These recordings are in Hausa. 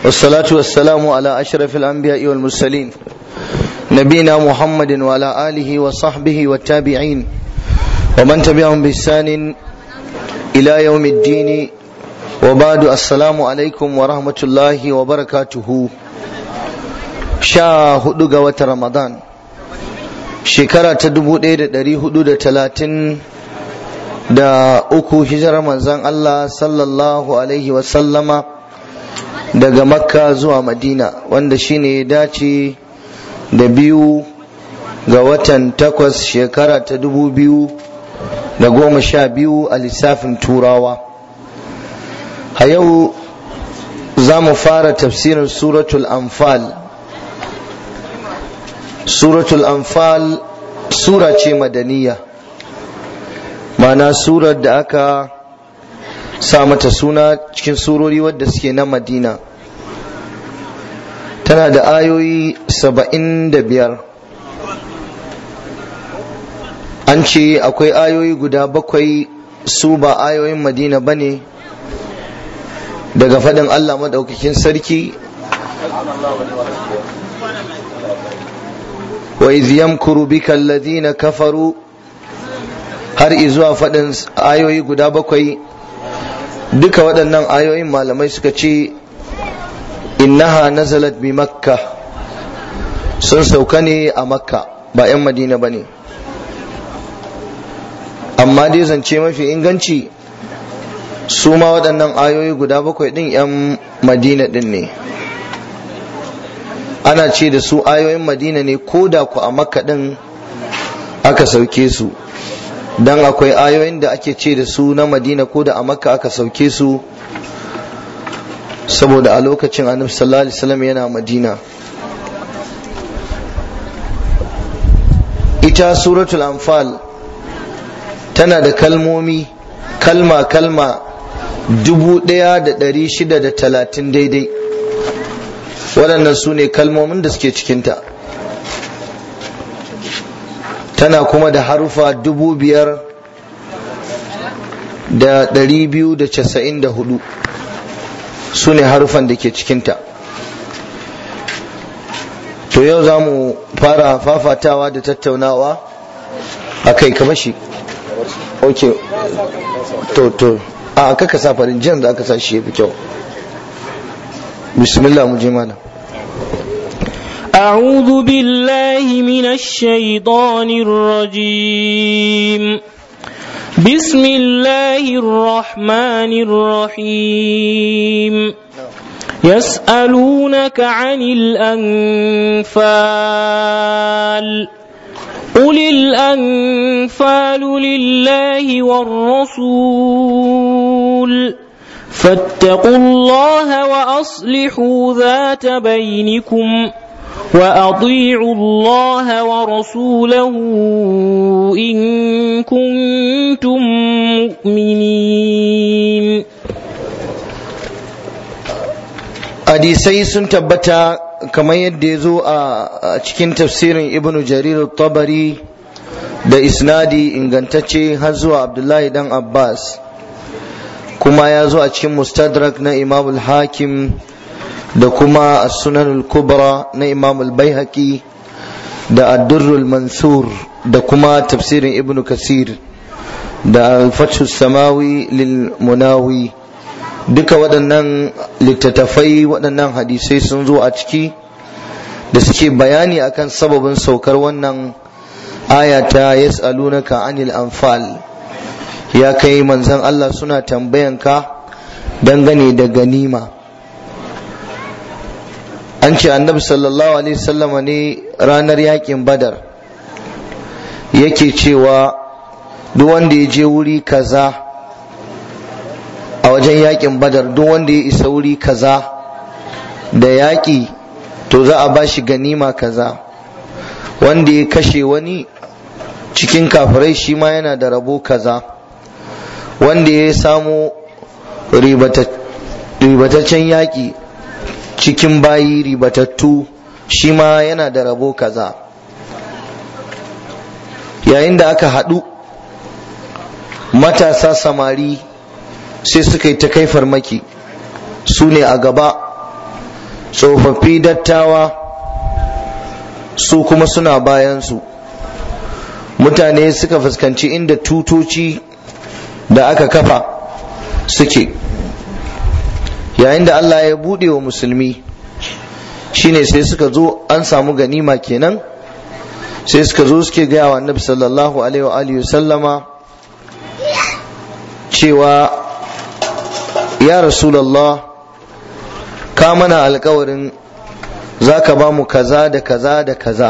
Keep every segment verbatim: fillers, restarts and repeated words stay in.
والصلاة والسلام على أشرف الأنبياء والمرسلين نبينا محمد وعلى آله وصحبه والتابعين ومن تبعهم بإحسان إلى يوم الدين وبعد السلام عليكم ورحمة الله وبركاته شاهد قوة رمضان شكرا تدبو دير دري حدود تلاتين da uku hijirar manzon Allah sallallahu alaihi wasallama daga makka zuwa madina wanda shine ya dace da biyu ga watan takwas shekara ta dubu biyu da goma sha biyu a lissafin turawa. A yau za mu fara tafsirin suratul anfal. Suratul anfal sura ce madaniya, ma'ana surar da aka sa mata suna cikin surori wadda suke na madina. Tana da ayoyi saba'in da biyar. An ce akwai ayoyi guda bakwai su ba ayoyin madina ba ne, daga faɗin Allah maɗaukakin sarki wa iz yamkuru bika alladhina kafaru har izuwa faɗin ayoyi guda bakwai. Duka waɗannan ayoyin malamai suka ce innaha nazalat bi makka, sun sauka ne a makka ba 'yan madina ba ne. Amma dai zance mafi inganci su ma waɗannan ayoyi guda bakwai ɗin 'yan madina ɗin ne. Ana ce da su ayoyin madina ne ko da ku a makka ɗin aka sauke su, dan akwai ayoyin da ake ce da su na madina ko da a makka aka sauke su, saboda a lokacin annabi sallallahu alaihi wasallam yana madina. Ita suratul anfal tana da kalmomi kalma kalma dubu ɗaya da ɗari shida da talatin daidai. Waɗannan su ne kalmomin da suke cikinta. Tana kuma da harufa dubu biyar da ɗari biyu da casa'in da hudu, su ne harufan da ke cikinta. To yau za mu fara fafatawa da tattaunawa a kai kamar shi. Ok, to to a kaka sa farin jan da aka sa shi ya fi kyau. Bismillah, mu je mana. أعوذ بالله من الشيطان الرجيم بسم الله الرحمن الرحيم يسألونك عن الأنفال قل الأنفال لله والرسول فاتقوا الله وأصلحوا ذات بينكم وأطيعوا الله ورسوله إن كنتم مؤمنين. hadisai sun tabbata kamar yadda ya zo a cikin tafsirin ibnu jarir at-tabari da isnadi ingantacce har zuwa abdullahi dan abbas, kuma ya zo a cikin mustadrak na imam al-hakim da kuma as-sunan al-kubra na imam al-baihaqi da ad-durr al-mansur da kuma tafsirin ibnu kasir da al-fath as-samawi lil munawi. Duka waɗannan littattafai waɗannan hadisai sun zo a ciki da suke bayani akan sababin saukar wannan aya ta yas'alunaka anil anfal. Ya kai manzon Allah, suna tambayanka dangane da ganima. An ce annabi sallallahu alaihi wasallam ne ranar yakin badar yake cewa duk wanda ya je wuri kaza a wajen yakin badar, duk wanda ya isa wuri kaza da yaki to za a bashi ganima kaza. Wanda ya kashe wani cikin kafirai shi ma yana da rabo kaza. Wanda ya samu ribataccen yaki cikin bayi ribatattu shi ma yana da rabo kaza. Yayin da aka haɗu matasa samari sai suka yi ta kai farmaki, su ne a gaba tsofaffi dattawa su kuma suna bayansu. Mutane suka fuskanci inda tutoci da aka kafa suke. Yayin da Allah ya buɗe wa musulmi, shine sai suka zo, an samu ganima kenan, sai suka zo suke gaya wa annabi sallallahu alaihi wa alihi sallama cewa ya Rasulullah, ka mana alkawarin za ka ba mu kaza da kaza da kaza.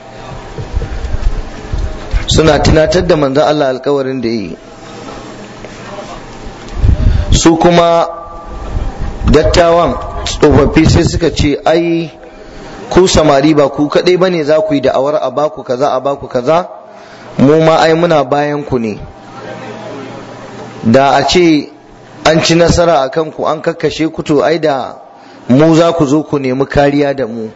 Suna tunatar da manzon Allah alkawarin da yi. Su kuma dattawan tsofaffi sai suka ce, ai ku samari ba ku kadai bane za ku yi da'awar a baku kaza a baku kaza, mu ma ai muna bayan ku ne. Da a ce an ci nasara a kanku an kakkashe ku, to ai da mu za ku zo ku nemi kariya da mu,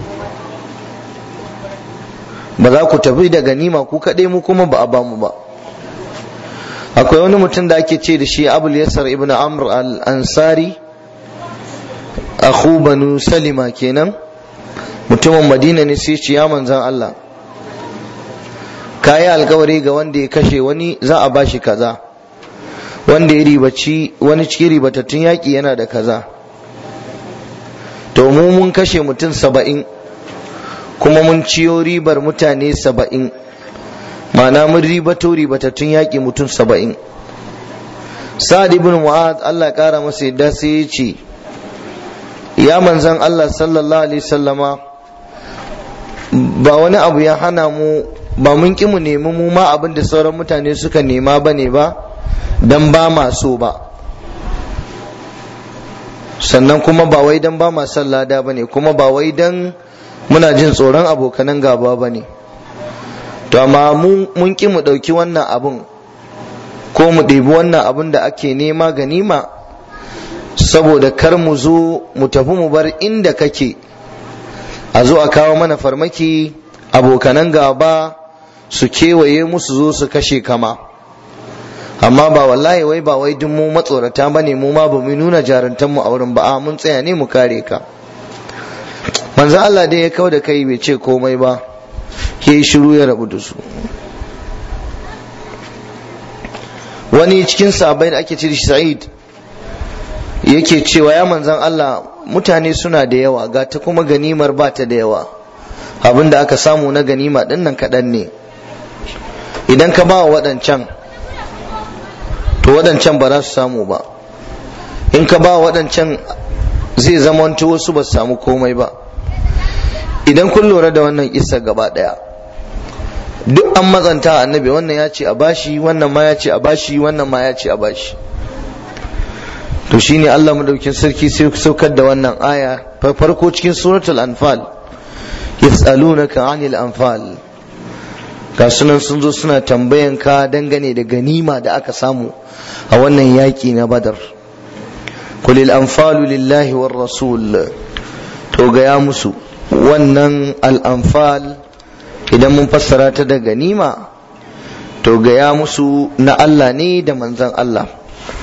ba za ku tafi da ganima ku kadai mu kuma ba a bamu ba. Akwai wani mutum da ake ce da shi Abul Yasar ibn Amr al-Ansari, akhu banu Salima kenan, mutumin Madina ne. Sai ce, ya manzan Allah, kayi alkawari ga wanda ya kashe wani za a bashi kaza, wanda ya ribaci wani cikin ribatattun yaƙi yana da kaza. To mu mun kashe mutum saba'in kuma mun ciyo ribar mutane saba'in, ma'ana mun ribato ribatattun yaƙi mutum saba'in. Sa'ad ibn Mu'adh Allah ya ƙara masa yadda sai ya ce, ya manzan Allah sallallahu alaihi sallama, ba wani abu ya hana mu, ba mun ki mu nemi mu ma abin da sauran mutane suka nema ba ne ba, dan ba ma so ba, sannan kuma ba wai dan ba ma son lada ba ne, kuma ba wai dan muna jin tsoron abokanan gaba ba ne. To amma mun ki mu ɗauki wannan abin ko mu ɗebi wannan abin da ake nema ganima, saboda kar mu zo mu tafi mu bar inda kake, a zo a kawo mana farmaki, abokanan gaba su kewaye mu su zo su kashe kama. Amma ba wallahi wai ba wai duk mu matsorata bane, mu ma ba mu nuna jaruntan mu a wurin ba, mun tsaya ne mu kare ka. Manzo Allah dai ya kawo da kai bai ce komai ba, yayi shiru ya rabu da su. Wani cikin sahabbai da ake ce da shi Sa'id yake cewa, ya manzan Allah, mutane suna da yawa, ga ta kuma ganimar ba ta da yawa, abinda aka samu na ganima din nan kaɗan ne. Idan ka ba wa waɗancan, to waɗancan ba za su samu ba. In ka ba wa waɗancan, zai zamanto wasu ba su samu komai ba. Idan kun lura da wannan kissa gaba ɗaya, duk an matsanta annabi, wannan ya ce a bashi, wannan ma ya ce a bashi, wannan ma ya ce a bashi. To shine Allah madaukin sarki sai saukar da wannan aya farko cikin suratul Anfal, yas'alunaka 'anil anfal. Ga sunan sun zo suna tambayan ka dangane da ganima da aka samu a wannan yaki na Badar. Qulil anfalu lillahi war rasul. To ga ya musu wannan al-anfal, idan mun fassara ta da ganima, to ga ya musu na Allah ne da manzon Allah.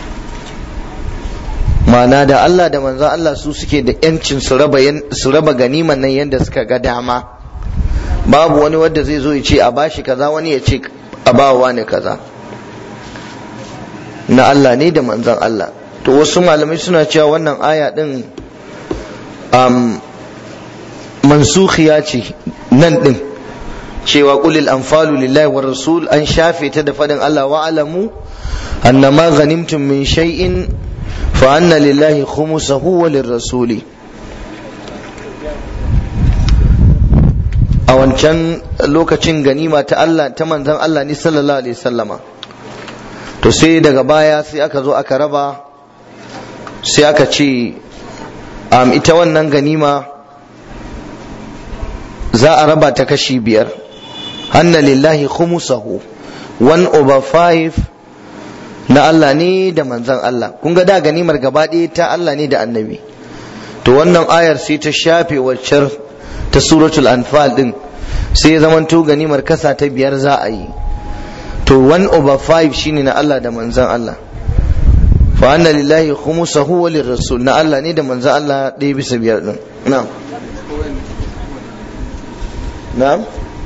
Ma'ana da Allah da manzon Allah su suke da yancin su raba su raba ganiman nan yanda suka ga dama. Babu wani wanda zai zo ya ce a bashi kaza, wani ya ce a ba wani kaza. Na Allah ne da manzon Allah. To wasu malamai suna cewa wannan aya din um, mansukhiya ce nan din, cewa qulil anfalu lillahi war rasul, an shafe ta da fadin Allah wa alamu annama ghanimtum min shay'in fa anna lillahi khumsahu wa lirrasuli. A wancan lokacin ganima ta Allah, ta manzon Allah ne sallallahu alaihi wasallama. To sai daga baya sai aka zo aka raba, sai aka ce um, ita wannan ganima za a raba ta kashi biyar. Anna lillahi khumsahu, one over five na Allah ne da manzon Allah. Kun ga da ganimar gaba ɗaya ta Allah ne da annabi. To wannan ayar sai ta shafe waccar ta suratul Anfal din, sai ya zamanto ganimar kasa ta biyar za a yi. To one over five shine na Allah da manzon Allah. fa anna lillahi khumsahu wa lirrasul na Allah ne da manzon Allah ɗaya bisa biyar din na'am na'am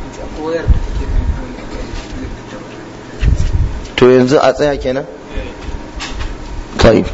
to yanzu a tsaya kenan kai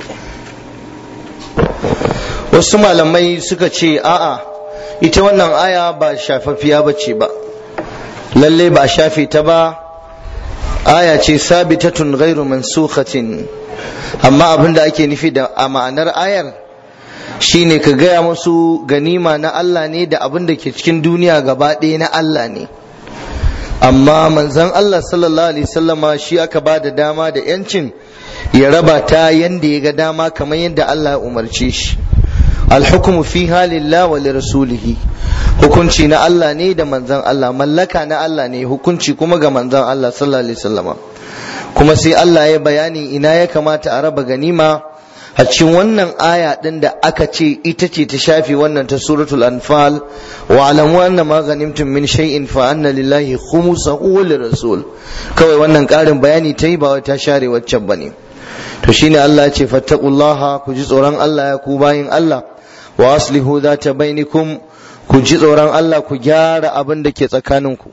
wasu malamai suka ce a'a ita wannan aya ba shafaffiya bace ba lalle ba shafe ta ba aya ce sabitatun ghairu mansukhatin amma abinda ake nufi da a ma'anar ayar shine ka gaya musu ganima na Allah ne da abin da ke cikin duniya gaba ɗaya na Allah ne amma manzon Allah sallallahu alaihi wasallama shi aka ba da dama da yancin ya raba ta yanda ya ga dama kamar yadda Allah ya umarce shi alhukmu fiha lillah wa lirasulihi hukunci na Allah ne da manzon Allah mallaka na Allah ne hukunci kuma ga manzon Allah sallallahu alaihi wasallama kuma sai Allah ya bayani ina ya kamata a raba ganima a cikin wannan aya din da aka ce ita ce ta shafi wannan ta suratul anfal wa alamu anna ma ghanimtum min shay'in fa anna lillahi khumsahu wa lirrasul kawai wannan karin bayani ta yi ba wai ta share waccan bane to shine Allah ya ce fattaqullaha ku ji tsoron Allah ya ku bayin Allah wa aslihu dhata bainakum ku ji tsoron Allah ku gyara abin da ke tsakaninku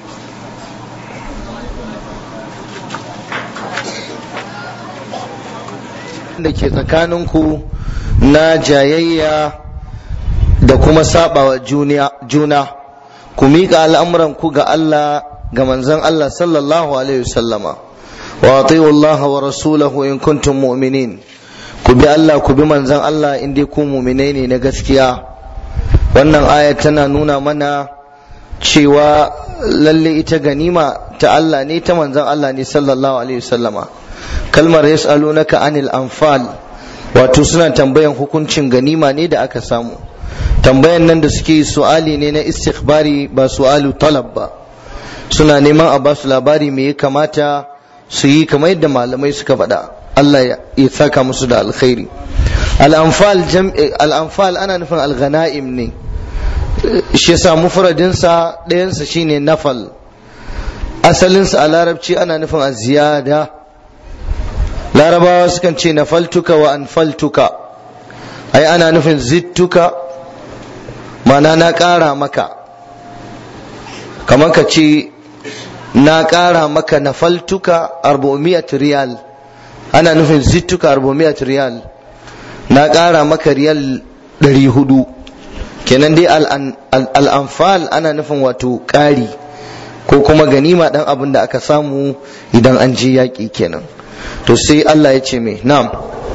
da ke tsakaninku na jayayya da kuma sabawa juna ku miƙa al'amuranku ga Allah ga manzon Allah sallallahu alaihi wasallama wa ati'u Allah wa rasulahu in kuntum mu'minin ku bi Allah ku bi manzon Allah in dai ku mu'minai ne na gaskiya wannan aya tana nuna mana cewa lalle ita ganima ta Allah ne ta manzon Allah ne sallallahu alaihi wasallama kalmar yas'alunaka anil anfal wato suna tambayan hukuncin ganima ne da aka samu tambayan nan da suke su'ali ne na istikhbari ba su'alu talab ba suna neman a basu labari me ya kamata su yi kamar yadda malamai suka faɗa Allah ya saka musu da alkhairi al-anfal jam'i al-anfal ana nufin al-ghanaim ne shi yasa mufradin sa ɗayan sa shine nafal asalin sa a larabci ana nufin az-ziyada larabawa sukan ce nafaltuka wa anfaltuka ai ana nufin zittuka mana na ƙara maka kamar ka ce na ƙara maka nafaltuka arba'umiyat riyal ana nufin zittuka arba'umiyat riyal na ƙara maka riyal ɗari hudu kenan dai al'anfal ana nufin wato ƙari ko kuma ganima ɗan abin da aka samu idan an je yaƙi kenan to sai Allah ya ce mai na'am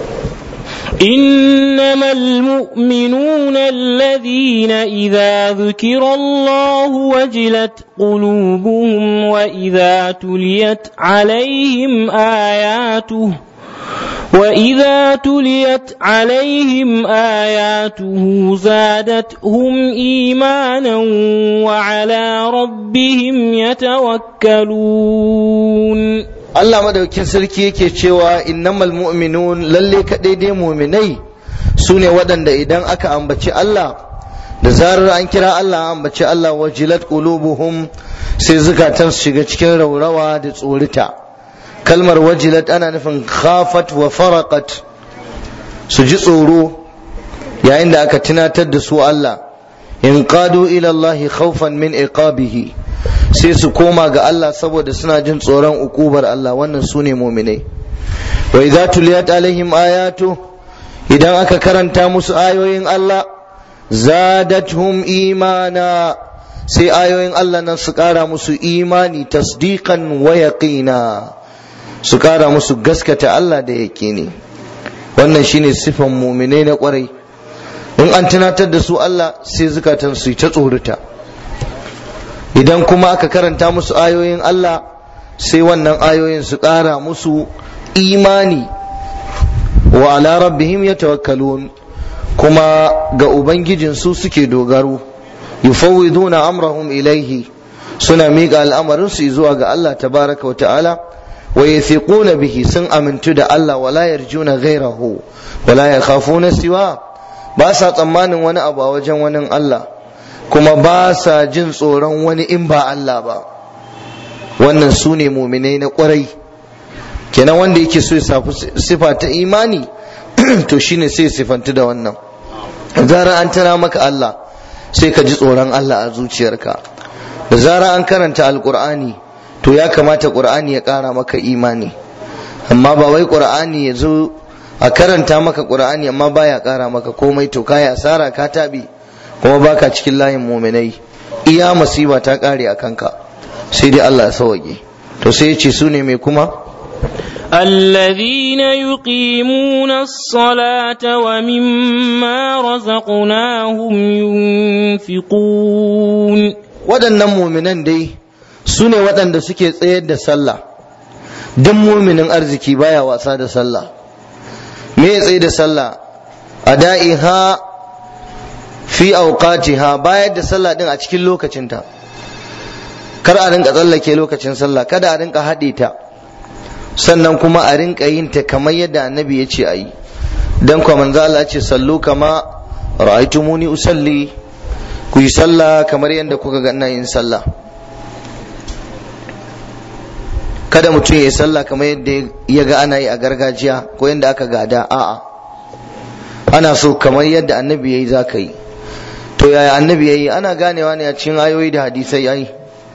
إنما المؤمنون الذين إذا ذكر الله وجلت قلوبهم وإذا تليت عليهم آياته وإذا تليت عليهم آياته زادتهم إيمانا وعلى ربهم يتوكلون Allah madaukin sarki yake cewa innamal mu'minun lalle kadai dai mu'minai sune waɗanda idan aka ambaci Allah da zarar an kira Allah an ambaci Allah wajilat qulubuhum sai zukatan su shiga cikin raurawa da tsorita kalmar wajilat ana nufin khafat wa faraqat su ji tsoro yayin da aka tunatar da su Allah in qadu ila Allah khawfan min iqabihi sai su koma ga Allah saboda suna jin tsoron ukubar Allah wannan su ne muminai wa idza tuliyat alaihim ayatu idan aka karanta musu ayoyin Allah zadatuhum imana sai ayoyin Allah nan su kara musu imani tasdiqan wa yaqina su kara musu gaskata Allah da yaqini wannan shine sifan muminai na kwarai in an tunatar da su Allah sai zukatan su ta tsorata idan kuma aka karanta musu ayoyin Allah sai wannan ayoyin su ƙara musu imani wa ala rabbihim yatawakkalun kuma ga ubangijin su suke dogaro yufawwiduna amrahum ilaihi suna miƙa al'amarin su zuwa ga Allah tabaraka wa ta'ala wa yathiquna bihi sun amintu da Allah wala yarjuna ghayrahu wala yakhafuna siwa ba sa tsammanin wani abu a wajen wani Allah kuma ba sa jin tsoron wani in ba Allah ba wannan su ne muminai na kwarai kenan wanda yake so ya safi sifa ta imani to shine sai sifantu da wannan. Zara an tana maka Allah sai ka ji tsoron Allah a zuciyarka. Da zara an karanta alqur'ani to ya kamata qur'ani ya kara maka imani, amma ba wai qur'ani ya zo a karanta maka qur'ani amma baya kara maka komai, to kai asara, ka tabi, kuma baka cikin layin mu'minai, iya masiba ta kare a kanka, sai dai Allah ya sauke. To sai ya ce su ne mai kuma الذين يقيمون الصلاة ومما رزقناهم ينفقون. waɗannan muminan dai su ne waɗanda suke tsayar da sallah. Duk muminin arziki baya wasa da sallah. Me ya tsaye da sallah? Ada'iha fi awqatiha, bayar da sallah din a cikin lokacinta. Kar a rinka tsallake lokacin sallah, kada a rinka haɗe ta, sannan kuma a rinka yin ta kamar yadda annabi ya ce a yi. Dan kuma manzo Allah ce sallu kama ra'aytumuni usalli, ku yi sallah kamar yadda kuka ga ina yin sallah. Kada mutum ya yi sallah kamar yadda ya ga ana yi a gargajiya ko yadda aka gada, a'a, ana so kamar yadda annabi ya yi za ka yi. To yaya annabi ya yi? Ana ganewa ne a cikin ayoyi da hadisai. Ai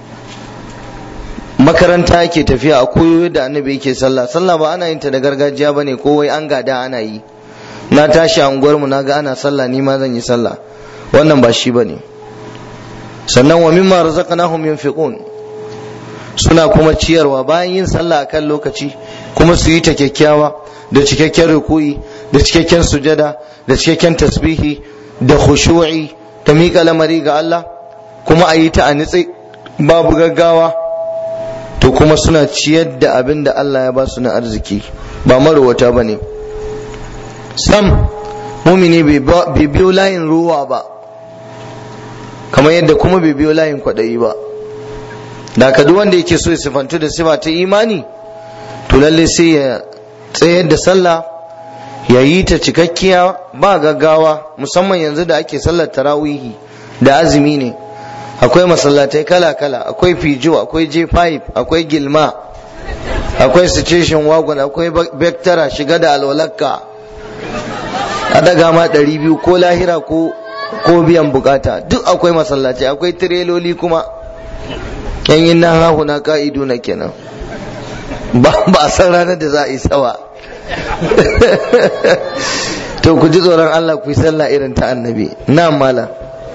makaranta yake tafiya a koyo da annabi yake sallah. Sallah ba ana yin ta da gargajiya bane ko wai an gada ana yi. Na tashi a unguwar mu naga ana sallah, ni ma zan yi sallah. Wannan ba shi bane. Sannan wa mimma razaqnahum yunfiqun, suna kuma ciyarwa bayan yin sallah akan lokaci, kuma su yi ta kyakkyawa da cikakken ruku'i da cikakken sujada da cikakken tasbihi da khushu'i, ta miƙa lamari ga Allah, kuma a yi ta a nitse babu gaggawa. To kuma suna ciyar da abin da Allah ya ba su na arziki, ba marowata ba ne. Sam mumini bai biyo layin ruwa ba, kamar yadda kuma bai biyo layin kwaɗayi ba. Da ka duk wanda yake so ya sifantu da sifa ta imani, to lalle sai ya tsayar da sallah, ya yi ta cikakkiya ba gaggawa, musamman yanzu da ake sallar tarawihi da azumi ne. Akwai masallatai kala-kala, akwai fijo, akwai J five, akwai gilma, akwai station wagon, akwai bektara, shiga da alwalakka, a daga ma ɗari biyu ko lahira ko ko biyan bukata, duk akwai masallatai. Akwai tireloli kuma yan yin nan hahu na ka'idu na kenan, ba a san ranar da za a yi sawa. To ku ji tsoron Allah, ku yi sallah irin ta annabi. Na mala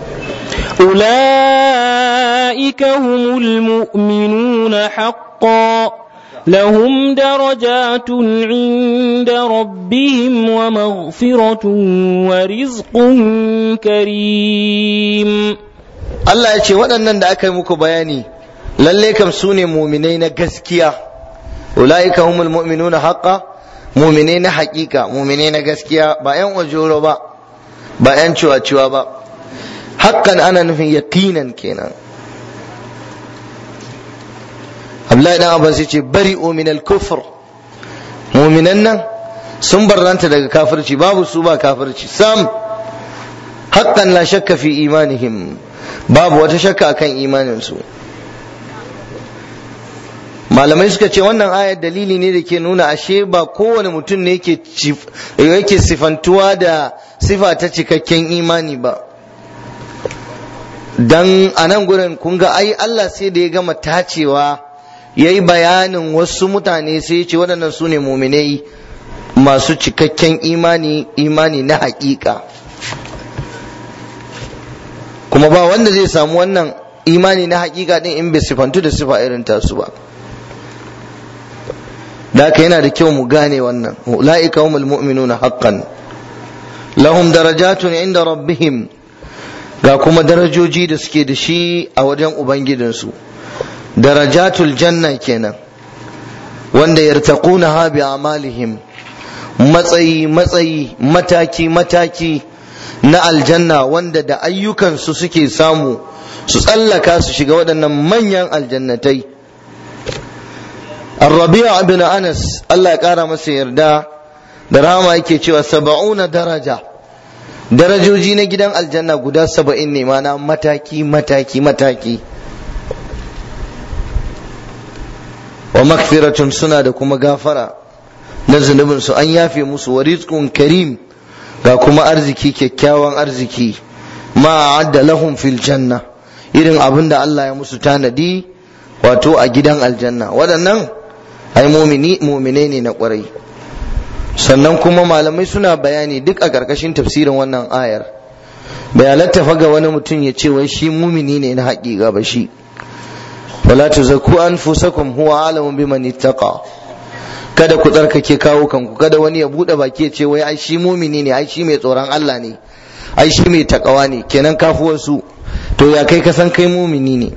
أولئك هم المؤمنون حقا لهم درجات عند ربهم ومغفرة ورزق كريم. Allah ya ce waɗannan da aka yi muku bayani lalle kam su ne muminai na gaskiya. Ulaika humul mu'minuna haqqa, muminai na haƙiƙa, muminai na gaskiya, ba yan ojoro ba, ba yan ciwa-ciwa ba. Haqqan ana nufin yaqinan kenan. Abdullahi dan Abbas yace bari'u min al-kufr, muminan nan sun barranta daga kafirci, babu su ba kafirci sam. Haqqan la shakka fi imanihim, babu wata shakka akan imaninsu. Malamai suka ce wannan ayar dalili ne da ke nuna ashe ba kowane mutum ne yake sifantuwa da sifa ta cikakken imani ba. Dan a nan gurin kun ga ai Allah sai da ya gama tacewa ya yi bayanin wasu mutane, sai ya ce waɗannan su ne muminai masu cikakken imani, imani na haƙiƙa. Kuma ba wanda zai samu wannan imani na haƙiƙa din in bai sifantu da sifa irin tasu ba. Da haka yana da kyau mu gane wannan. Ulaika humul mu'minuna haqqan lahum darajatun inda rabbihim, ga kuma darajoji da suke da shi a wajen ubangijinsu. Darajatul janna kenan, wanda yartaqunaha bi amalihim, matsayi matsayi mataki mataki na aljanna wanda da ayyukansu suke samu su tsallaka su shiga waɗannan manyan aljannatai. Ar-Rabi' ibn Anas Allah ya ƙara masa yarda da rahama yake cewa saba'una daraja, darajoji na gidan aljanna guda saba'in ne, mana mataki mataki mataki. wa maghfiratun suna da kuma gafara na zunubin su, an yafe musu, wa rizqun karim ga kuma arziki kyakkyawan arziki, ma a'adda lahum fil janna, irin abin da Allah ya musu tanadi wato a gidan aljanna. waɗannan ai mumini mumine ne na ƙwarai. sannan kuma malamai suna bayani duk a ƙarƙashin tafsirin wannan ayar, bai halatta fa ga wani mutum ya ce wai shi mumini ne na haƙiƙa ba shi. wala tuzakku anfusakum huwa alamu biman ittaqa, kada ku tsarkake kawo kanku, kada wani ya bude baki ya ce wai ai shi mumini ne, ai shi mai tsoron Allah ne, ai shi mai takawa ne, kenan kafu wasu. to ya kai ka san kai mumini ne?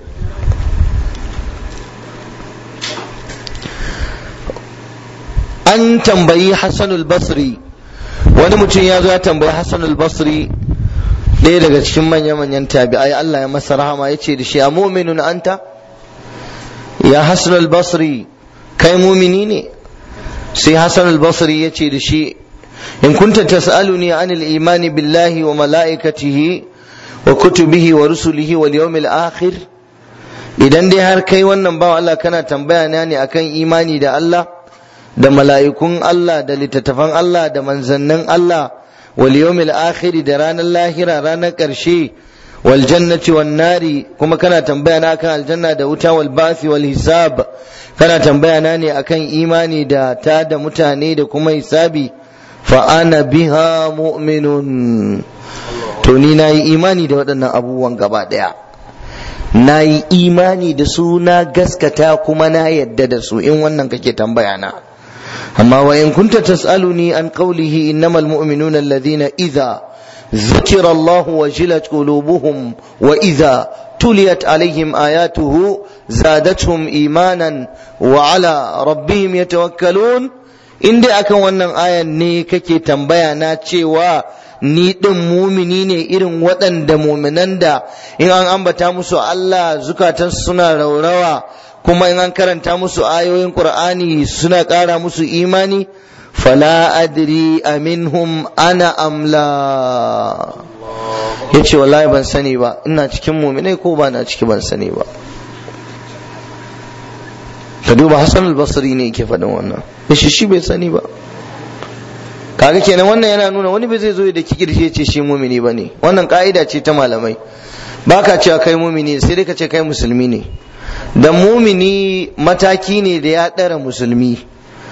an tambayi Hassan al-Basri, wani mutum ya zo ya tambayi Hassan al-Basri, ɗaya daga cikin manya-manyan tabi'ai, Allah ya masa rahama, ya ce da shi, a mu'minun anta ya Hassan al-Basri, kai mumini ne? sai Hassan al-Basri ya ce da shi, in kunta tas'aluni anil imani billahi wa mala'ikatihi wa kutubihi wa rusulihi wal yawmil akhir, idan dai har kai wannan bawa Allah kana tambaya na ne akan imani da Allah da mala'ikun Allah da littattafan Allah da manzannin Allah, wal yawmil akhir da ranar lahira, ranar ƙarshe, wal jannati wan nari, kuma kana tambaya na akan aljanna da wuta, wal ba'thi wal hisab, kana tambaya na ne akan imani da ta da mutane da kuma hisabi, fa ana biha mu'minun, to ni nayi imani da waɗannan abubuwan gaba ɗaya, nayi imani da su, na gaskata kuma na yadda da su, in wannan kake tambaya na. amma wa in kunta tas'aluni an qawlihi innamal mu'minuna alladhina idza ذكر الله وجلت قلوبهم وإذا تليت عليهم آياته زادتهم إيمانا وعلى ربهم يتوكلون. in dai akan wannan ayan ne kake tambaya na cewa ni din mumini ne irin waɗanda muminan da in an ambata musu Allah zukatan suna raurawa, kuma in an karanta musu ayoyin Qur'ani suna ƙara musu imani, fala adri aminhum ana amla, yace wallahi ban sani ba ina cikin mu'minai ko ba na ciki, ban sani ba. ka duba Hassan al-Basri ne yake faɗin wannan, yace shi bai sani ba. kaga kenan wannan yana nuna wani bai zai zo da kikirce yace shi mu'mini bane. wannan ka'ida ce ta malamai, baka cewa kai mu'mini sai dai ka ce kai musulmi ne, dan mu'mini mataki ne da ya ɗara musulmi.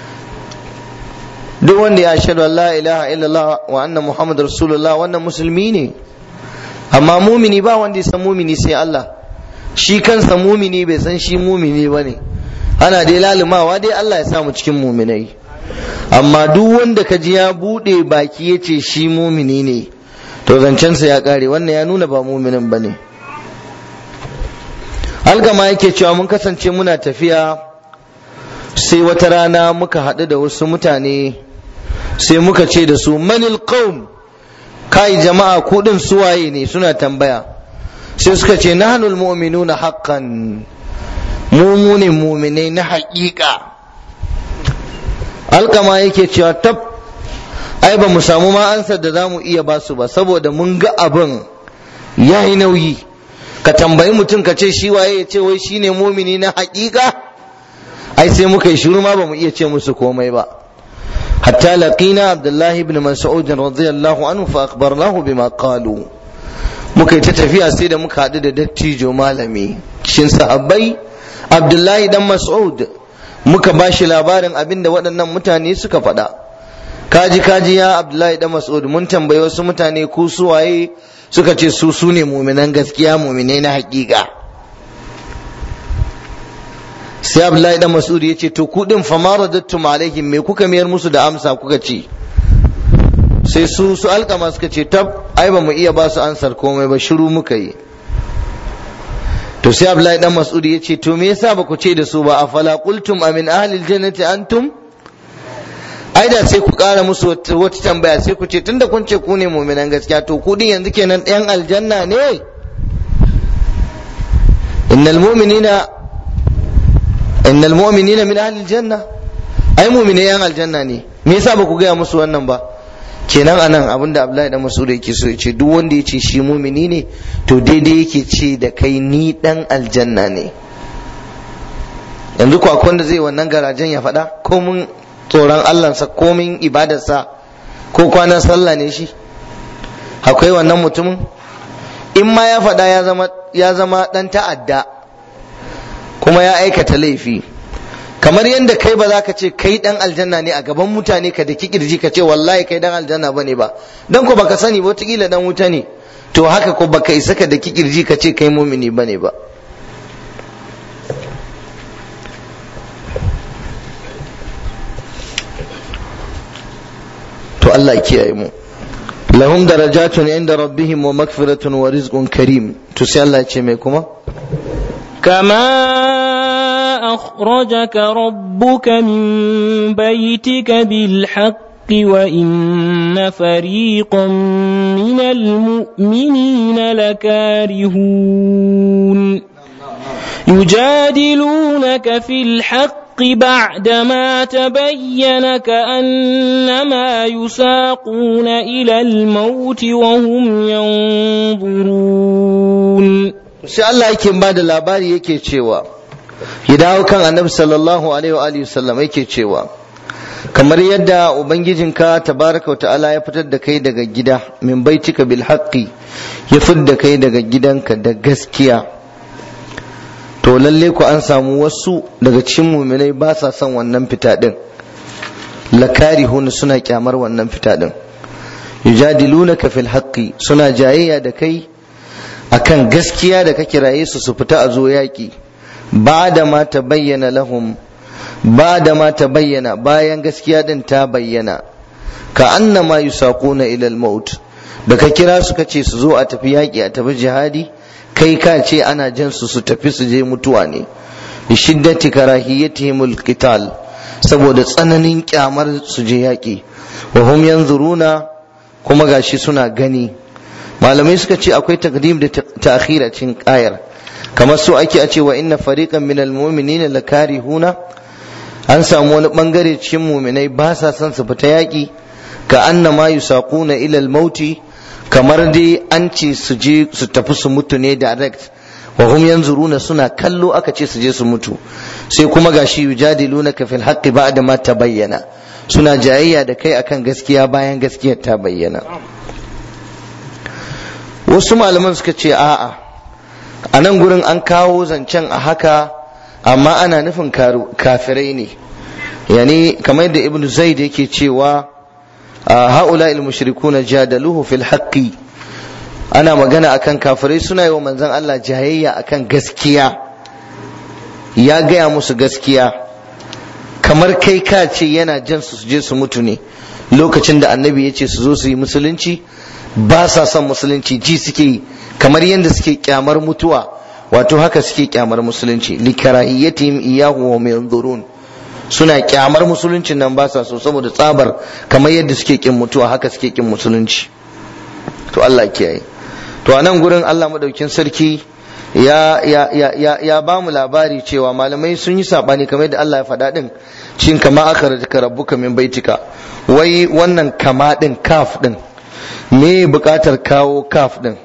duk wanda ya shaɗu la ilaha illallah wa anna muhammad rasulullah wannan musulmi ne. amma mumini ba wanda ya san mumini sai Allah, shi kansa mumini bai san shi mumini ba ne, ana dai lalumawa dai Allah ya samu cikin muminai. amma duk wanda ka ji ya buɗe baki ya ce shi mumini ne, to zancensa ya ƙare, wannan ya nuna ba muminin ba ne. algama yake cewa mun kasance muna tafiya, sai wata rana muka haɗu da wasu mutane, sai muka ce da su manil qaum, kai jama'a ku din suwaye ne? suna tambaya. sai suka ce nahnul mu'minuna haqqan, mu mu ne mu'minai na haƙiƙa. alkama yake cewa tab, ai ba mu samu ma ansar da zamu iya ba su ba, saboda mun ga abin yayi nauyi. ka tambayi mutum ka ce shi waye, ya ce wai shine mu'mini na haƙiƙa, ai sai muka yi shiru ma ba mu iya ce musu komai ba. حتى لقينا عبد الله بن مسعود رضي الله عنه فأخبرناه بما قالوا. muka yi ta tafiya sai da muka haɗu da dattijo malami shin sahabbai Abdullahi dan Mas'ud, muka ba shi labarin abin da waɗannan mutane suka faɗa. kaji kaji ya Abdullahi dan Mas'ud, mun tambayi wasu mutane ku suwaye, suka ce su su ne muminan gaskiya, muminai na haƙiƙa. sai Abdullahi dan Mas'ud ya ce to ku din fa ma radattum alaihim, me kuka mayar musu da amsa kuka ce? sai su su alkama suka ce tab, ai ba mu iya ba su ansar komai ba, shiru muka yi. to sai Abdullahi dan Mas'ud ya ce to me yasa ba ku ce da su ba afala qultum amin ahli aljannati antum, ai da sai ku kara musu wata tambaya, sai ku ce tunda kun ce ku ne mu'minan gaskiya, to ku din yanzu kenan ɗayan aljanna ne? innal mu'minina innal mu'minina min ahli aljanna, ai mu'mine yan aljanna ne, me yasa ba ku gaya musu wannan ba? kenan anan abinda Abdullahi dan Mas'ud yake so ya ce, duk wanda ya ce shi mu'mini ne to daidai yake ce da kai ni dan aljanna ne. yanzu ko akwai wanda zai wannan garajen ya faɗa komin tsoron Allahnsa komin ibadarsa ko kwanan sallah ne shi, akwai wannan mutumin? In ma ya faɗa ya zama ya zama ɗan ta'adda kuma ya aikata laifi. Kamar yadda kai ba za ka ce kai ɗan aljanna ne a gaban mutane ka da kirji ka ce wallahi kai ɗan aljanna ba ne ba, don ko baka sani ba wataƙila ɗan wuta ne, to haka ko baka isa ka da kirji ka ce kai mumini ba ne ba. To Allah ya kiyaye mu. Lahum darajatun inda rabbihim wa maghfiratun wa rizqun karim. To sai Allah ya ce mai kuma? كما أخرجك ربك من بيتك بالحق وإن فريقا من المؤمنين لكارهون يجادلونك في الحق بعدما تبين كأنما يساقون إلى الموت وهم ينظرون. sai Allah yake ba da labari yake cewa ya dawo kan annabi sallallahu alaihi wa alihi wasallam yake cewa kamar yadda ubangijinka tabaraka wa ta'ala ya fitar da kai daga gida min baitika bil haqqi ya fitar da kai daga gidanka da gaskiya, to lalle ku an samu wasu daga cikin mu'minai ba sa son wannan fita din, lakarihun suna kyamar wannan fita din, yujadilunaka fil haqqi suna jayayya da kai akan gaskiya da ka kiraye su su fita a zo yaƙi, ba da ma ta bayyana lahum, ba da ma ta bayyana bayan gaskiya din ta bayyana, ka annama yusaquna ila al-maut, da ka kira su ka ce su zo a tafi yaƙi a tafi jihadi, kai ka ce ana jan su su tafi su je mutuwa ne, bi shiddati karahiyatihim al-qital, saboda tsananin kyamar su je yaƙi, wa hum yanzuruna kuma gashi suna gani. Malamai suka ce akwai takdim da ta'khir a cikin ayar, kamar so ake a ce wa inna fariqan minal mu'minina lakarihuna, an samu wani bangare cikin mu'minai ba sa son su fita yaki, ka annama yusaquna ila al-mauti, kamar dai an ce su je su tafi su mutu ne direct, wa hum yanzuruna suna kallo aka ce su je su mutu, sai kuma gashi yujadilunaka fil haqqi ba'da ma tabayyana, suna jayayya da kai akan gaskiya bayan gaskiyar ta bayyana. Wasu malaman suka ce a'a, a nan gurin an kawo zancen a haka amma ana nufin kafirai ne, yani kamar yadda ibnu zaid yake cewa haula il mushrikuna jadaluhu fil haqqi, ana magana akan kafirai suna yi wa manzon Allah jayayya akan gaskiya, ya gaya musu gaskiya kamar kai ka ce yana jan su je su mutu ne lokacin da annabi ya ce su zo su yi musulunci, ba sa son musulunci, ji suke kamar yadda suke kyamar mutuwa, wato haka suke kyamar musulunci, likarahiyatihim iyyahu wa yanzurun, suna kyamar musuluncin nan ba sa so saboda tsabar kamar yadda suke kin mutuwa haka suke kin musulunci. To Allah kiyaye. To a nan gurin Allah madaukin sarki ya ya ya ya, ya ba mu labari cewa malamai sun yi sabani kamar yadda Allah ya faɗa din, shin kama akhrajaka rabbuka min baitika, wai wannan kama din kaf din me bukatar kawo kaf din,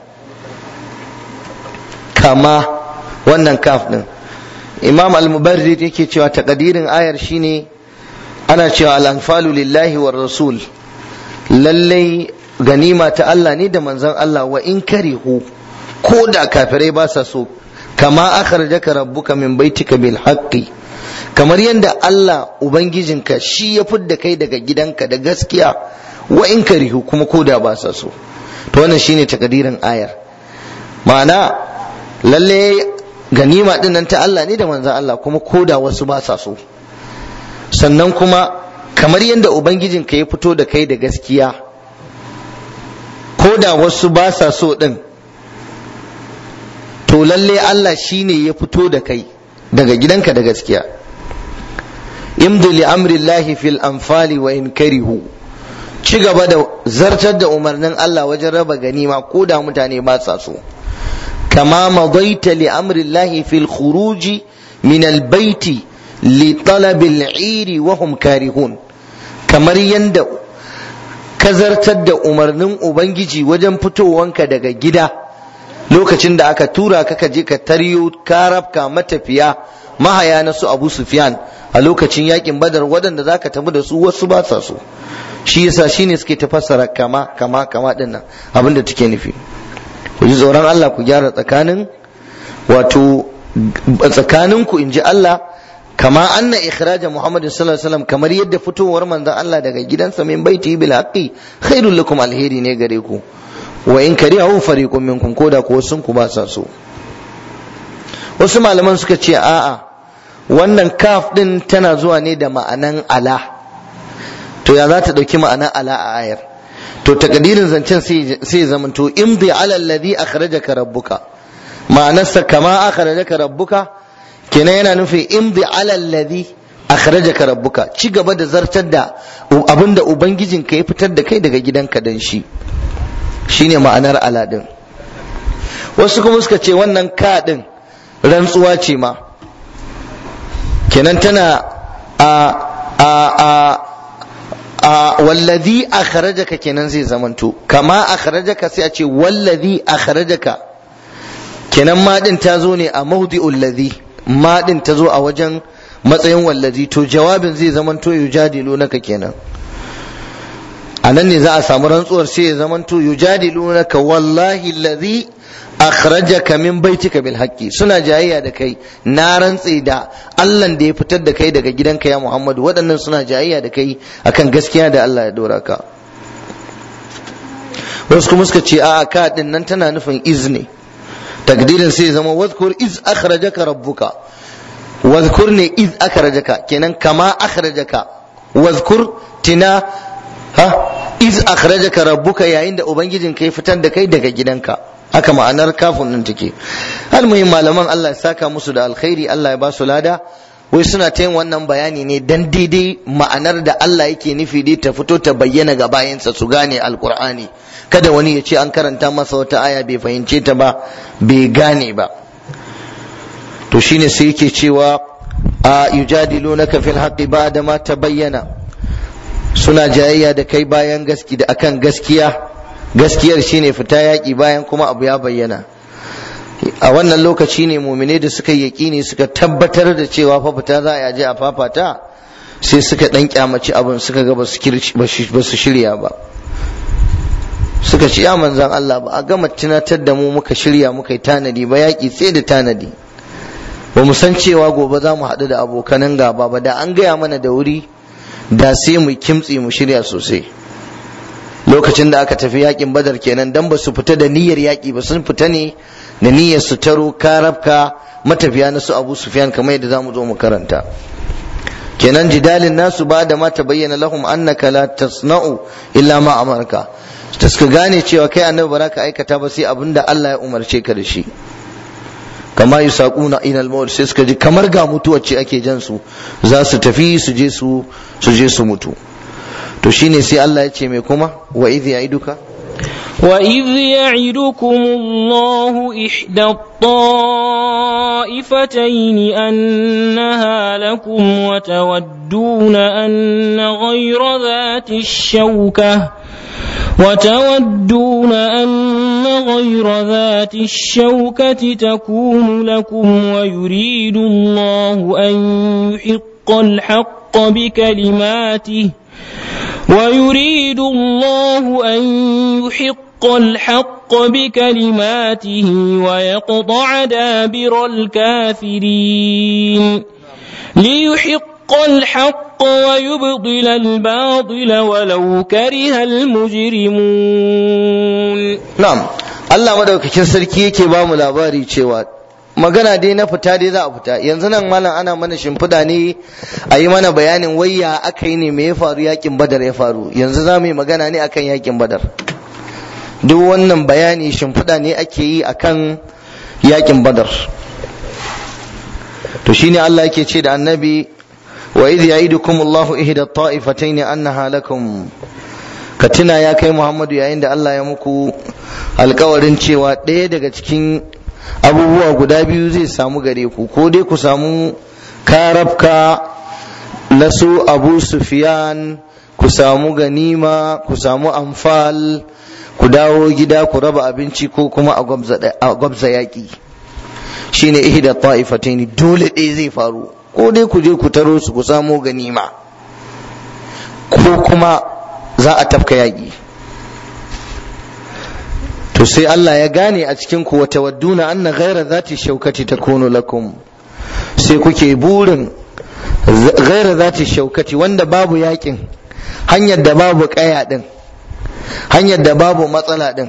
kama wannan kaf din. Imam al-Mubarrid yake cewa takadirin ayar shine ana cewa al-anfalu lillahi war rasul, lallai ganima ta Allah ne da manzon Allah, wa in karihu, ko da kafirai ba sa so, kama akhrajaka rabbuka min baitika bil haqqi, kamar yadda Allah ubangijinka shi ya fidda kai daga gidanka da gaskiya, wa in karihu kuma ko da ba sa so. To wannan shine takadirin ayar, ma'ana lalle ganima din nan ta Allah ne da manzon Allah kuma ko da wasu ba sa so, sannan kuma kamar yadda ubangijinka ya fito da kai da gaskiya ko da wasu ba sa so din, to lalle Allah shine ya fito da kai daga gidanka da gaskiya. imdu li amri llahi fil anfali wa in karihu, ci gaba da zartar da umarnin Allah wajen raba ganima ko da mutane ba sa so. kama madaita li amri llahi fil khuruji min al baiti li talab al iri wa hum karihun, kamar yanda ka zartar da umarnin ubangiji wajen fitowanka daga gida lokacin da aka tura ka ka je ka taryo karabka matafiya mahaya na su Abu Sufyan a lokacin yakin Badar waɗanda zaka tafi da su wasu ba sa so shi yasa shine suke ta fassara kama kama kama din nan abinda take nufi ku ji tsoron Allah ku gyara tsakanin wato tsakanin ku inji Allah kama anna ikhraja Muhammadin sallallahu alaihi wasallam kamar yadda fitowar manzon Allah daga gidansa min baiti bil haqqi khairul lakum alheri ne gare ku wa in karihu fariqun minkum koda ko sun ku ba sa so wasu malaman suka ce a'a wannan kaf din tana zuwa ne da ma'anan ala to ya za ta dauki ma'anan ala a ayar to takadirin zancen sai sai zamanto imdi ala alladhi akhrajaka rabbuka ma'anarsa kama akhrajaka rabbuka kenan yana nufin imdi ala alladhi akhrajaka rabbuka ci gaba da zartar da abinda ubangijinka ya fitar da kai daga gidanka dan shi shine ma'anar ala din wasu kuma suka ce wannan ka din rantsuwa ce ma kenan tana a a a a wallazi akhrajaka kenan zai zamanto kama akhrajaka sai a ce wallazi akhrajaka kenan ma din ta zo ne a mawdi'ul ladhi ma din ta zo a wajen matsayin wallazi to jawabin zai zamanto yujadilunaka kenan anan ne za a samu rantsuwar sai ya zamanto yujadilunaka wallahi allazi akhrajaka min baitika bil haqqi suna jayayya da kai na rantse da Allah da ya fitar da kai daga gidanka ya Muhammadu waɗannan suna jayayya da kai akan gaskiya da Allah ya dora ka wasu kuma suka ce a'a ka din nan tana nufin izni takdirin sai zama wadhkur iz akhrajaka rabbuka wadhkur ne iz akhrajaka kenan kama akhrajaka wadhkur tina ha iz akhrajaka rabbuka yayin da ubangijinka ya fitar da kai daga gidanka haka ma'anar kafin nan take almuhim malaman Allah ya saka musu da alkhairi Allah ya ba su lada wai suna ta yin wannan bayani ne dan daidai ma'anar da Allah yake nufi dai ta fito ta bayyana ga bayansa su gane alkur'ani kada wani ya ce an karanta masa wata aya bai fahimce ta ba bai gane ba to shine sai yake cewa a yujadilunaka fil haqqi ba'da ma tabayyana suna jayayya da kai bayan gaski da akan gaskiya gaskiyar shine fita yaƙi bayan kuma abu ya bayyana a wannan lokaci ne mumine da suka yi yaƙini suka tabbatar da cewa fa fita za a je a fafata sai suka dan kyamaci abin suka ga ba su shirya ba suka ce ya manzan Allah ba a gama tunatar da mu muka shirya muka yi tanadi ba yaƙi sai da tanadi ba mu san cewa gobe za mu haɗu da abokanan gaba ba da an gaya mana da wuri da sai mu kimtsi mu shirya sosai lokacin da aka tafi yakin badar kenan dan ba su fita da niyyar yaki ba sun fita ne da niyyar su taro karabka matafiya na su Abu Sufyan kamar yadda zamu zo mu karanta kenan jidalin nasu ba da ma tabayyana lahum annaka la tasna'u illa ma amarka ta suka gane cewa kai annabi baraka aikata ba sai abinda Allah ya umarce ka da shi kama yusaquna ila al-maut sai suka ji kamar ga mutuwar ce ake jan su za su tafi su je su su je su mutu to shine sai Allah ya ce mai kuma wa idh ya'iduka wa idh ya'idukum Allahu ihda at-ta'ifatayn annaha lakum wa tawadduna anna ghayra dhati ash-shawkah وتودون أن غير ذات الشوكة تكون لكم ويريد الله أن يحق الحق بكلماته ويريد الله أن يحق الحق بكلماته ويقطع دابر الكافرين ليحق الحق ويبطل الباطل ولو كره المجرمون. نعم الله madaukakin sarki yake ba mu labari cewa magana dai na fita dai za a fita yanzu nan malam ana mana shimfiɗa ne a yi mana bayanin wayya aka yi ne me ya faru yakin badar ya faru yanzu za mu yi magana ne akan yakin badar duk wannan bayani shimfiɗa ne ake yi akan yakin badar to shine Allah yake ce da annabi wa idh ya'idukum Allahu ihda at-ta'ifatayn annaha lakum ka tuna ya kai Muhammadu yayin da Allah ya muku alkawarin cewa ɗaya daga cikin abubuwa guda biyu zai samu gare ku ko dai ku samu karabka na su Abu Sufyan ku samu ganima ku samu amfal ku dawo gida ku raba abinci ko kuma a gwabza yaƙi shine ihda ta'ifatayn, dole ɗaya zai faru, ko dai ku je ku taro su ku samo ganima ko kuma za a tafka yaƙi. to sai Allah ya gane a cikin ku wa tawadduna anna ghayra dhati shaukati takunu lakum, sai kuke burin ghayra dhati shaukati, wanda babu yaƙin, hanyar da babu ƙaya din, hanyar da babu matsala din,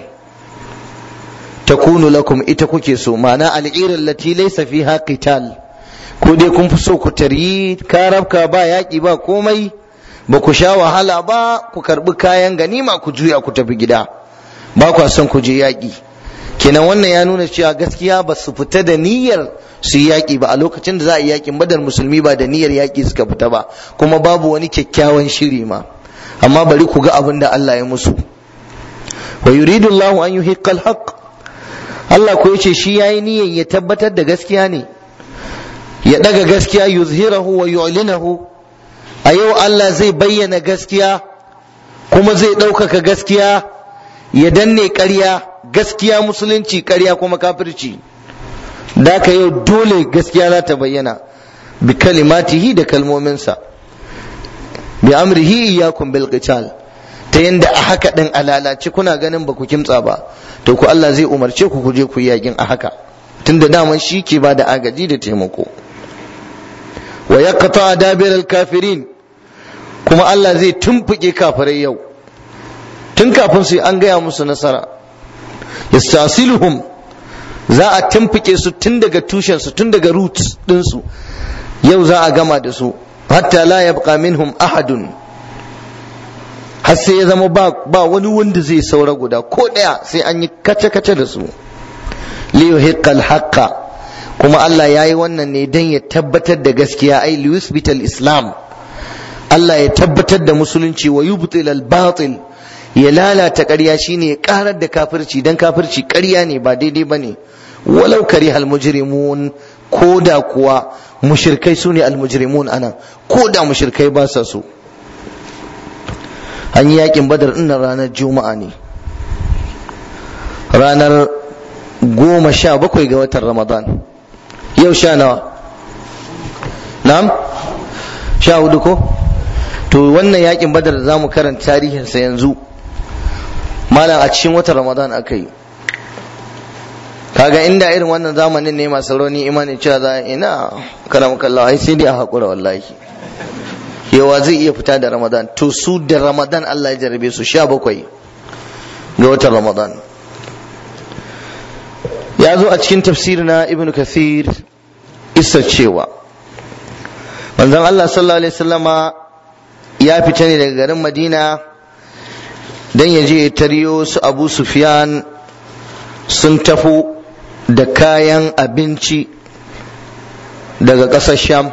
takunu lakum, ita kuke so. ma'ana al'irar lati laysa fiha qital, ko dai kun fi so ku taryi karabka ba yaƙi ba komai, ba ku sha wahala ba, ku karbi kayan ganima ku juya ku tafi gida, ba ku son ku je yaƙi. kenan wannan ya nuna cewa gaskiya ba su fita da niyyar su yi yaƙi ba. a lokacin da za a yi yaƙin Badar musulmi ba da niyyar yaƙi suka fita ba, kuma babu wani kyakkyawan shiri ma. amma bari ku ga abin da Allah ya musu. wa yuridu Allahu an yuhiqqa al-haqq, Allah ko yace shi yayi niyyar ya tabbatar da gaskiya ne, ya daga gaskiya, yuzhirahu wa yu'linahu. a yau Allah zai bayyana gaskiya kuma zai ɗaukaka gaskiya, ya danne ƙarya, gaskiya musulunci, ƙarya kuma kafirci. da ka yau dole gaskiya za ta bayyana bi kalimatihi, da kalmominsa, bi amrihi iyyakum bil qital, ta yanda a haka din alalace kuna ganin ba ku kimtsa ba, to ku Allah zai umarce ku ku je ku yakin a haka, tunda daman shi ke ba da agaji da taimako. wa yaqta dabir al kafirin, kuma Allah zai tumfuke kafirai yau tun kafin su an gaya musu nasara. yastasiluhum, za a tumfuke su tun daga tushen su, tun daga root din su, yau za a gama da su, hatta la yabqa minhum ahadun, har sai ya zama ba, ba wani wanda zai saura guda ko daya, sai an yi kace-kace da su. li yuhiqqal haqqa, kuma Allah yayi wannan ne dan ya tabbatar da gaskiya, ai li yusbital islam, Allah ya tabbatar da musulunci, wa yubtil al batil, ya lalata ƙarya, shine ya karar da kafirci, dan kafirci ƙarya ne, ba daidai bane. walau karihal mujrimun, ko da kuwa mushrikai sune al mujrimun anan, ko da mushrikai ba sa so. an yi yakin Badar din ranar Juma'a ne, ranar goma sha bakwai ga watan Ramadan. yau sha nawa? na'am, sha hudu ko? to wannan yakin Badar da zamu karanta tarihinsa yanzu, malam a cikin watan Ramadan aka yi. kaga inda irin wannan zamanin ne masu rauni imani cewa za ina karamakallah, ai sai dai a haƙura wallahi, yawa zai iya fita da Ramadan. to su da Ramadan Allah ya jarabe su, sha bakwai ga watan Ramadan. ya zo a cikin tafsir na Ibn Kathir isa cewa manzon Allah sallallahu alaihi wasallama ya fita ne daga garin Madina dan ya je tariyo su Abu Sufyan sun tafo da kayan abinci daga ƙasar Sham.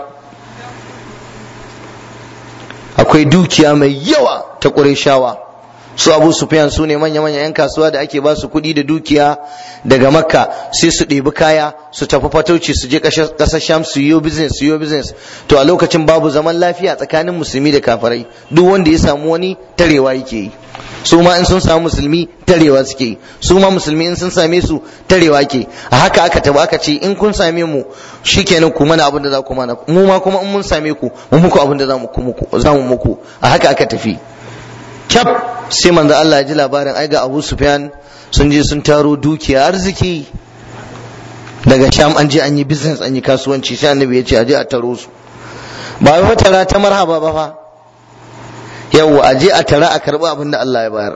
akwai dukiya mai yawa ta Qurayshawa. su Abu Sufyan su ne manya-manya 'yan kasuwa da ake ba su kuɗi da dukiya daga Makka, sai su ɗebi kaya su tafi fatauci, su je ƙasar Sham su yi business su yi business. to a lokacin babu zaman lafiya tsakanin musulmi da kafirai, duk wanda ya samu wani tarewa yake yi. su ma in sun samu musulmi tarewa suke yi, su ma musulmi in sun same su tarewa ke. a haka aka taba aka ce in kun same mu shikenan ku mana abin da za ku mana, mu ma kuma in mun same ku mu muku abin da za mu muku. a haka aka tafi kyaf. sai manzo Allah ya ji labarin ai ga Abu Sufyan sun je sun taro dukiya arziki daga Sham, an je an yi business, an yi kasuwanci. sai annabi ya ce aje a taro su, ba wai wata tara ta marhaba ba fa, yawwa aje a tara a karbi abin da Allah ya bayar.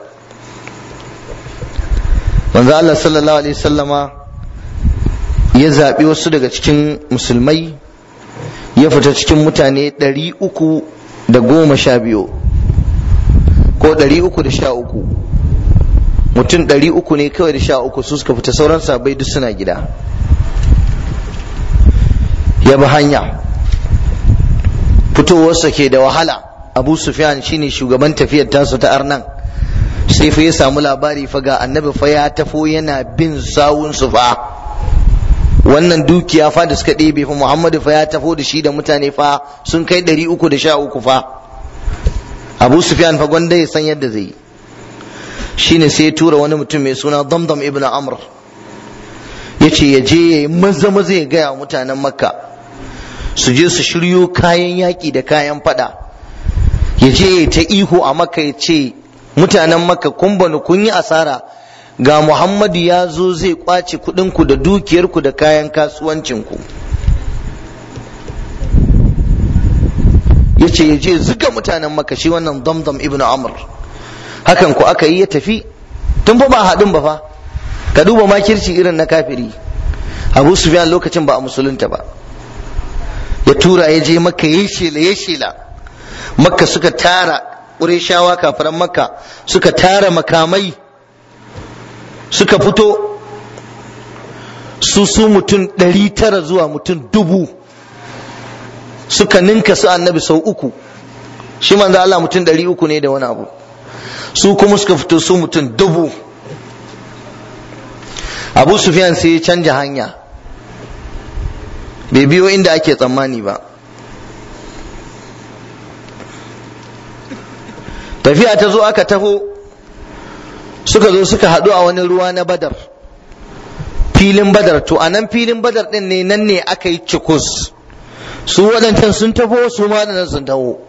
manzo Allah sallallahu alaihi wasallama ya zabi wasu daga cikin musulmai, ya fita cikin mutane ɗari uku da goma sha biyu ko ɗari uku da sha uku, mutum ɗari uku ne kawai da sha uku su suka fita, sauran sahabbai duk suna gida. ya bi hanya, fitowarsa ke da wahala. Abu Sufyan shine shugaban tafiyar tasu ta arnan, sai fa ya samu labari fa ga annabi fa ya tafo yana bin sawun su fa, wannan dukiya fa da suka ɗebe fa Muhammadu fa ya tafo da shi da mutane fa sun kai ɗari uku da sha uku fa. Abu Sufyan fa gwanda ya san yadda zai yi. shine sai ya tura wani mutum mai suna Damdam ibn Amr, yace ya je ya yi maza maza ya gaya wa mutanen makka su je su shiryo kayan yaƙi da kayan fada, ya je ya ta ihu a makka ya ce mutanen makka kun bani kun yi asara, ga Muhammadu ya zo zai kwace kudinku da dukiyarku da kayan kasuwancinku. ya ce ya je zuga mutanen makka, shi wannan Damdam ibn Amr. Hakan ku aka yi ya tafi, tun ba haɗin ba fa, ka duba makirci irin na kafiri. Abu Sufyan lokacin ba a musulunta ba, ya tura ya je makka ya shela ya shela makka suka tara ƙureshawa kafiran makka suka tara makamai suka fito su su mutum ɗari tara zuwa mutum dubu suka ninka su annabi sau uku, shi manzo Allah mutum ɗari uku ne da wani abu, su kuma suka fito su mutum dubu. Abu Sufyan sai ya canja hanya, bai biyo inda ake tsammani ba. Tafiya ta zo aka taho, suka zo suka haɗu a wani ruwa na Badar, filin Badar. To a nan filin Badar ɗin ne, nan ne aka yi cikus, su waɗancan sun taho su ma nan sun taho.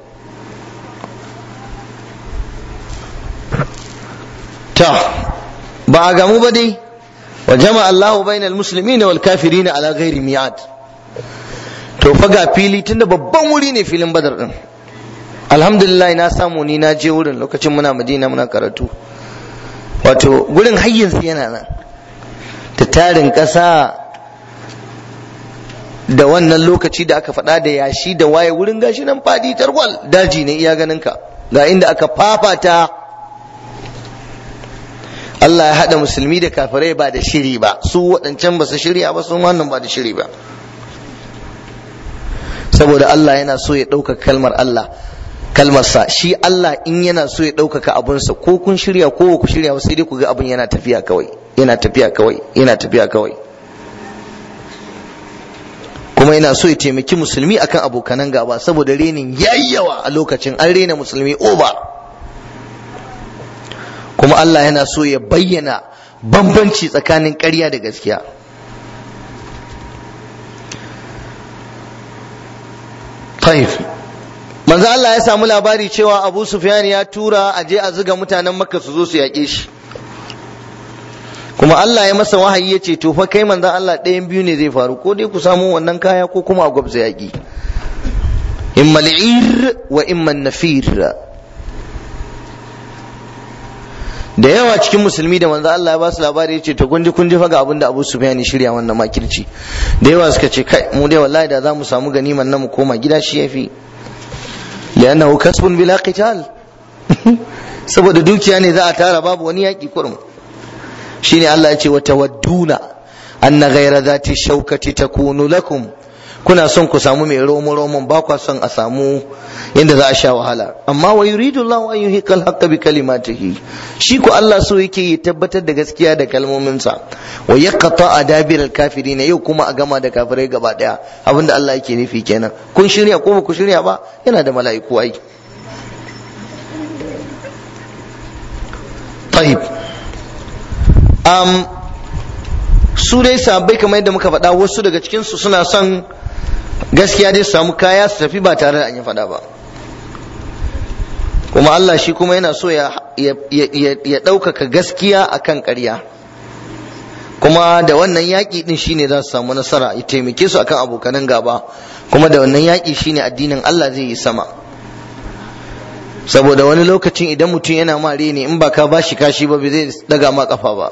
Ta ba a gamu ba dai, wa jama'a Allahu bainal muslimina wal kafirina ala ghairi mi'ad. To fa ga fili, tunda babban wuri ne filin Badar din. Alhamdulillah na samu ni na je wurin lokacin muna Madina muna karatu. Wato gurin hayyin su yana nan, ta tarin ƙasa da wannan lokaci da aka faɗa da yashi da waye, wurin gashi nan fadi tarwal, daji ne iya ganin ka, ga inda aka fafata. Allah ya haɗa musulmi da kafirai ba da shiri ba, su waɗancan ba su shirya ba, su wannan ba da shiri ba, saboda Allah yana so ya ɗaukaka kalmar Allah, kalmarsa. Shi Allah in yana so ya ɗaukaka abunsa, ko kun shirya ko ku shirya ba, sai dai ku ga abun yana tafiya kawai, yana tafiya kawai, yana tafiya kawai. Kuma yana so ya taimaki musulmi akan abokanan gaba, saboda renin yayi yawa a lokacin, an rena musulmi oba. Kuma Allah yana so ya bayyana bambanci tsakanin ƙarya da gaskiya. Taif, manzo Allah ya samu labari cewa Abu Sufyan ya tura a je a zuga mutanen Makka su zo su yaƙe shi. Kuma Allah ya masa wahayi ya ce to fa kai manzo Allah ɗayan biyu ne zai faru, ko dai ku samu wannan kaya ko kuma a gwabza yaƙi. Imma al'ir wa imma nafir. Da yawa cikin musulmi da manzo Allah ya ba su labari ya ce to kunji kunji fa ga abin da Abu Sufyan ya shirya wannan makirci. Da yawa suka ce kai mu dai wallahi da za mu samu ganiman nan mu koma gida shi yafi, li'annahu kasbun bila qital. Saboda dukiya ne za a tara, babu wani yaki kurum. Shine Allah ya ce wa tawadduna anna ghayra dhati shawkati takunu lakum, kuna son ku samu mai romo romon, ba kwa son a samu yadda za a sha wahala. Amma wa yuridu Allah an yuhiqa al-haqqa bi kalimatihi, shi ko Allah so yake ya tabbatar da gaskiya da kalmominsa. Wa yaqta adabir al-kafirin, yau kuma a gama da kafirai gaba daya. Abinda Allah yake nufi kenan. Kun shirya ko ba ku shirya ba, yana da mala'iku ai. Tayyib. Um, su dai sahabbai kamar yadda muka faɗa, wasu daga cikinsu suna son gaskiya dai su samu kaya su tafi ba tare da an yi faɗa ba. Kuma Allah shi kuma yana so ya ɗaukaka gaskiya akan ƙarya, kuma da wannan yaƙi ɗin shine za su samu nasara, ya taimake su akan abokanan gaba, kuma da wannan yaƙi shine addinin Allah zai yi sama. Saboda wani lokacin idan mutum yana ma reni, in ba ka bashi kashi ba bai zai daga ma kafa ba.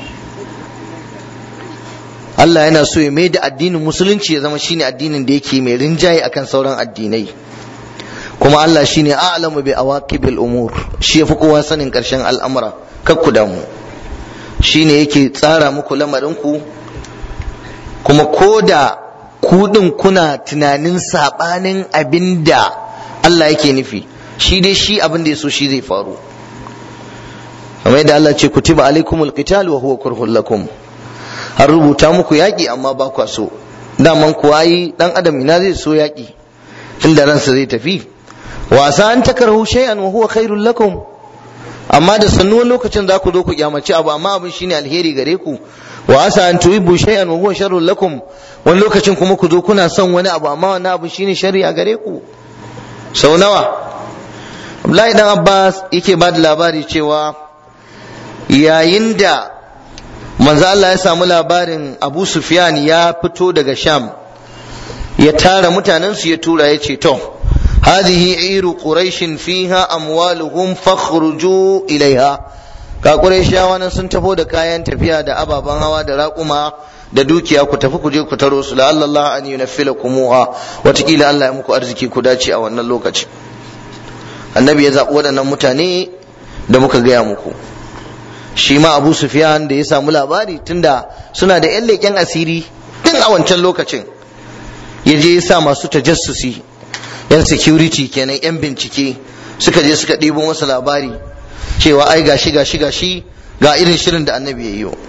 Allah yana so ya mai da addinin musulunci ya zama shine addinin da yake mai rinjaye akan sauran addinai. Kuma Allah shine a'lamu bi awaqibil umur, shi yafi kowa sanin karshen al'amura, kar ku damu. Shine yake tsara muku lamarin ku, kuma koda ku din kuna tunanin sabanin abinda Allah yake nufi, shi dai shi abin da ya so shi zai faru. Kamar yadda Allah ce kutiba alaikumul qital wa huwa kurhul lakum, an rubuta muku yaƙi amma ba kwa so. Daman kuwa yi ɗan adam ina zai so yaƙi inda ransa zai tafi. Wasa an takarhu shay'an wa huwa khairul lakum, amma da sannuwan lokacin za ku zo ku kyamaci abu amma abin shine alheri gare ku. wa asa an tuhibbu shay'an wa huwa sharrun lakum, wani lokacin kuma ku zo kuna son wani abu amma wannan abu shine sharri a gare ku. Sau nawa Abdullahi dan Abbas yake ba da labari cewa yayin da manzo Allah ya samu labarin Abu Sufyan ya fito daga Sham, ya tara mutanen su ya tura ya ce to hadhihi iru quraish fiha amwaluhum fakhruju ilaiha, ga quraishawa nan sun tafo da kayan tafiya da ababen hawa da raƙuma da dukiya, ku tafi ku je ku taro su, la'alla Allah an yunafilakumuha, watakila Allah ya muku arziki ku dace a wannan lokaci. Annabi ya zaɓi waɗannan mutane da muka gaya muku. Shi ma Abu Sufyan da ya samu labari, tunda suna da yan leƙen asiri tun a wancan lokacin, ya je ya sa masu tajassusi, yan security kenan, yan bincike, suka je suka ɗibo masa labari cewa ai gashi gashi gashi ga irin shirin da annabi ya yi.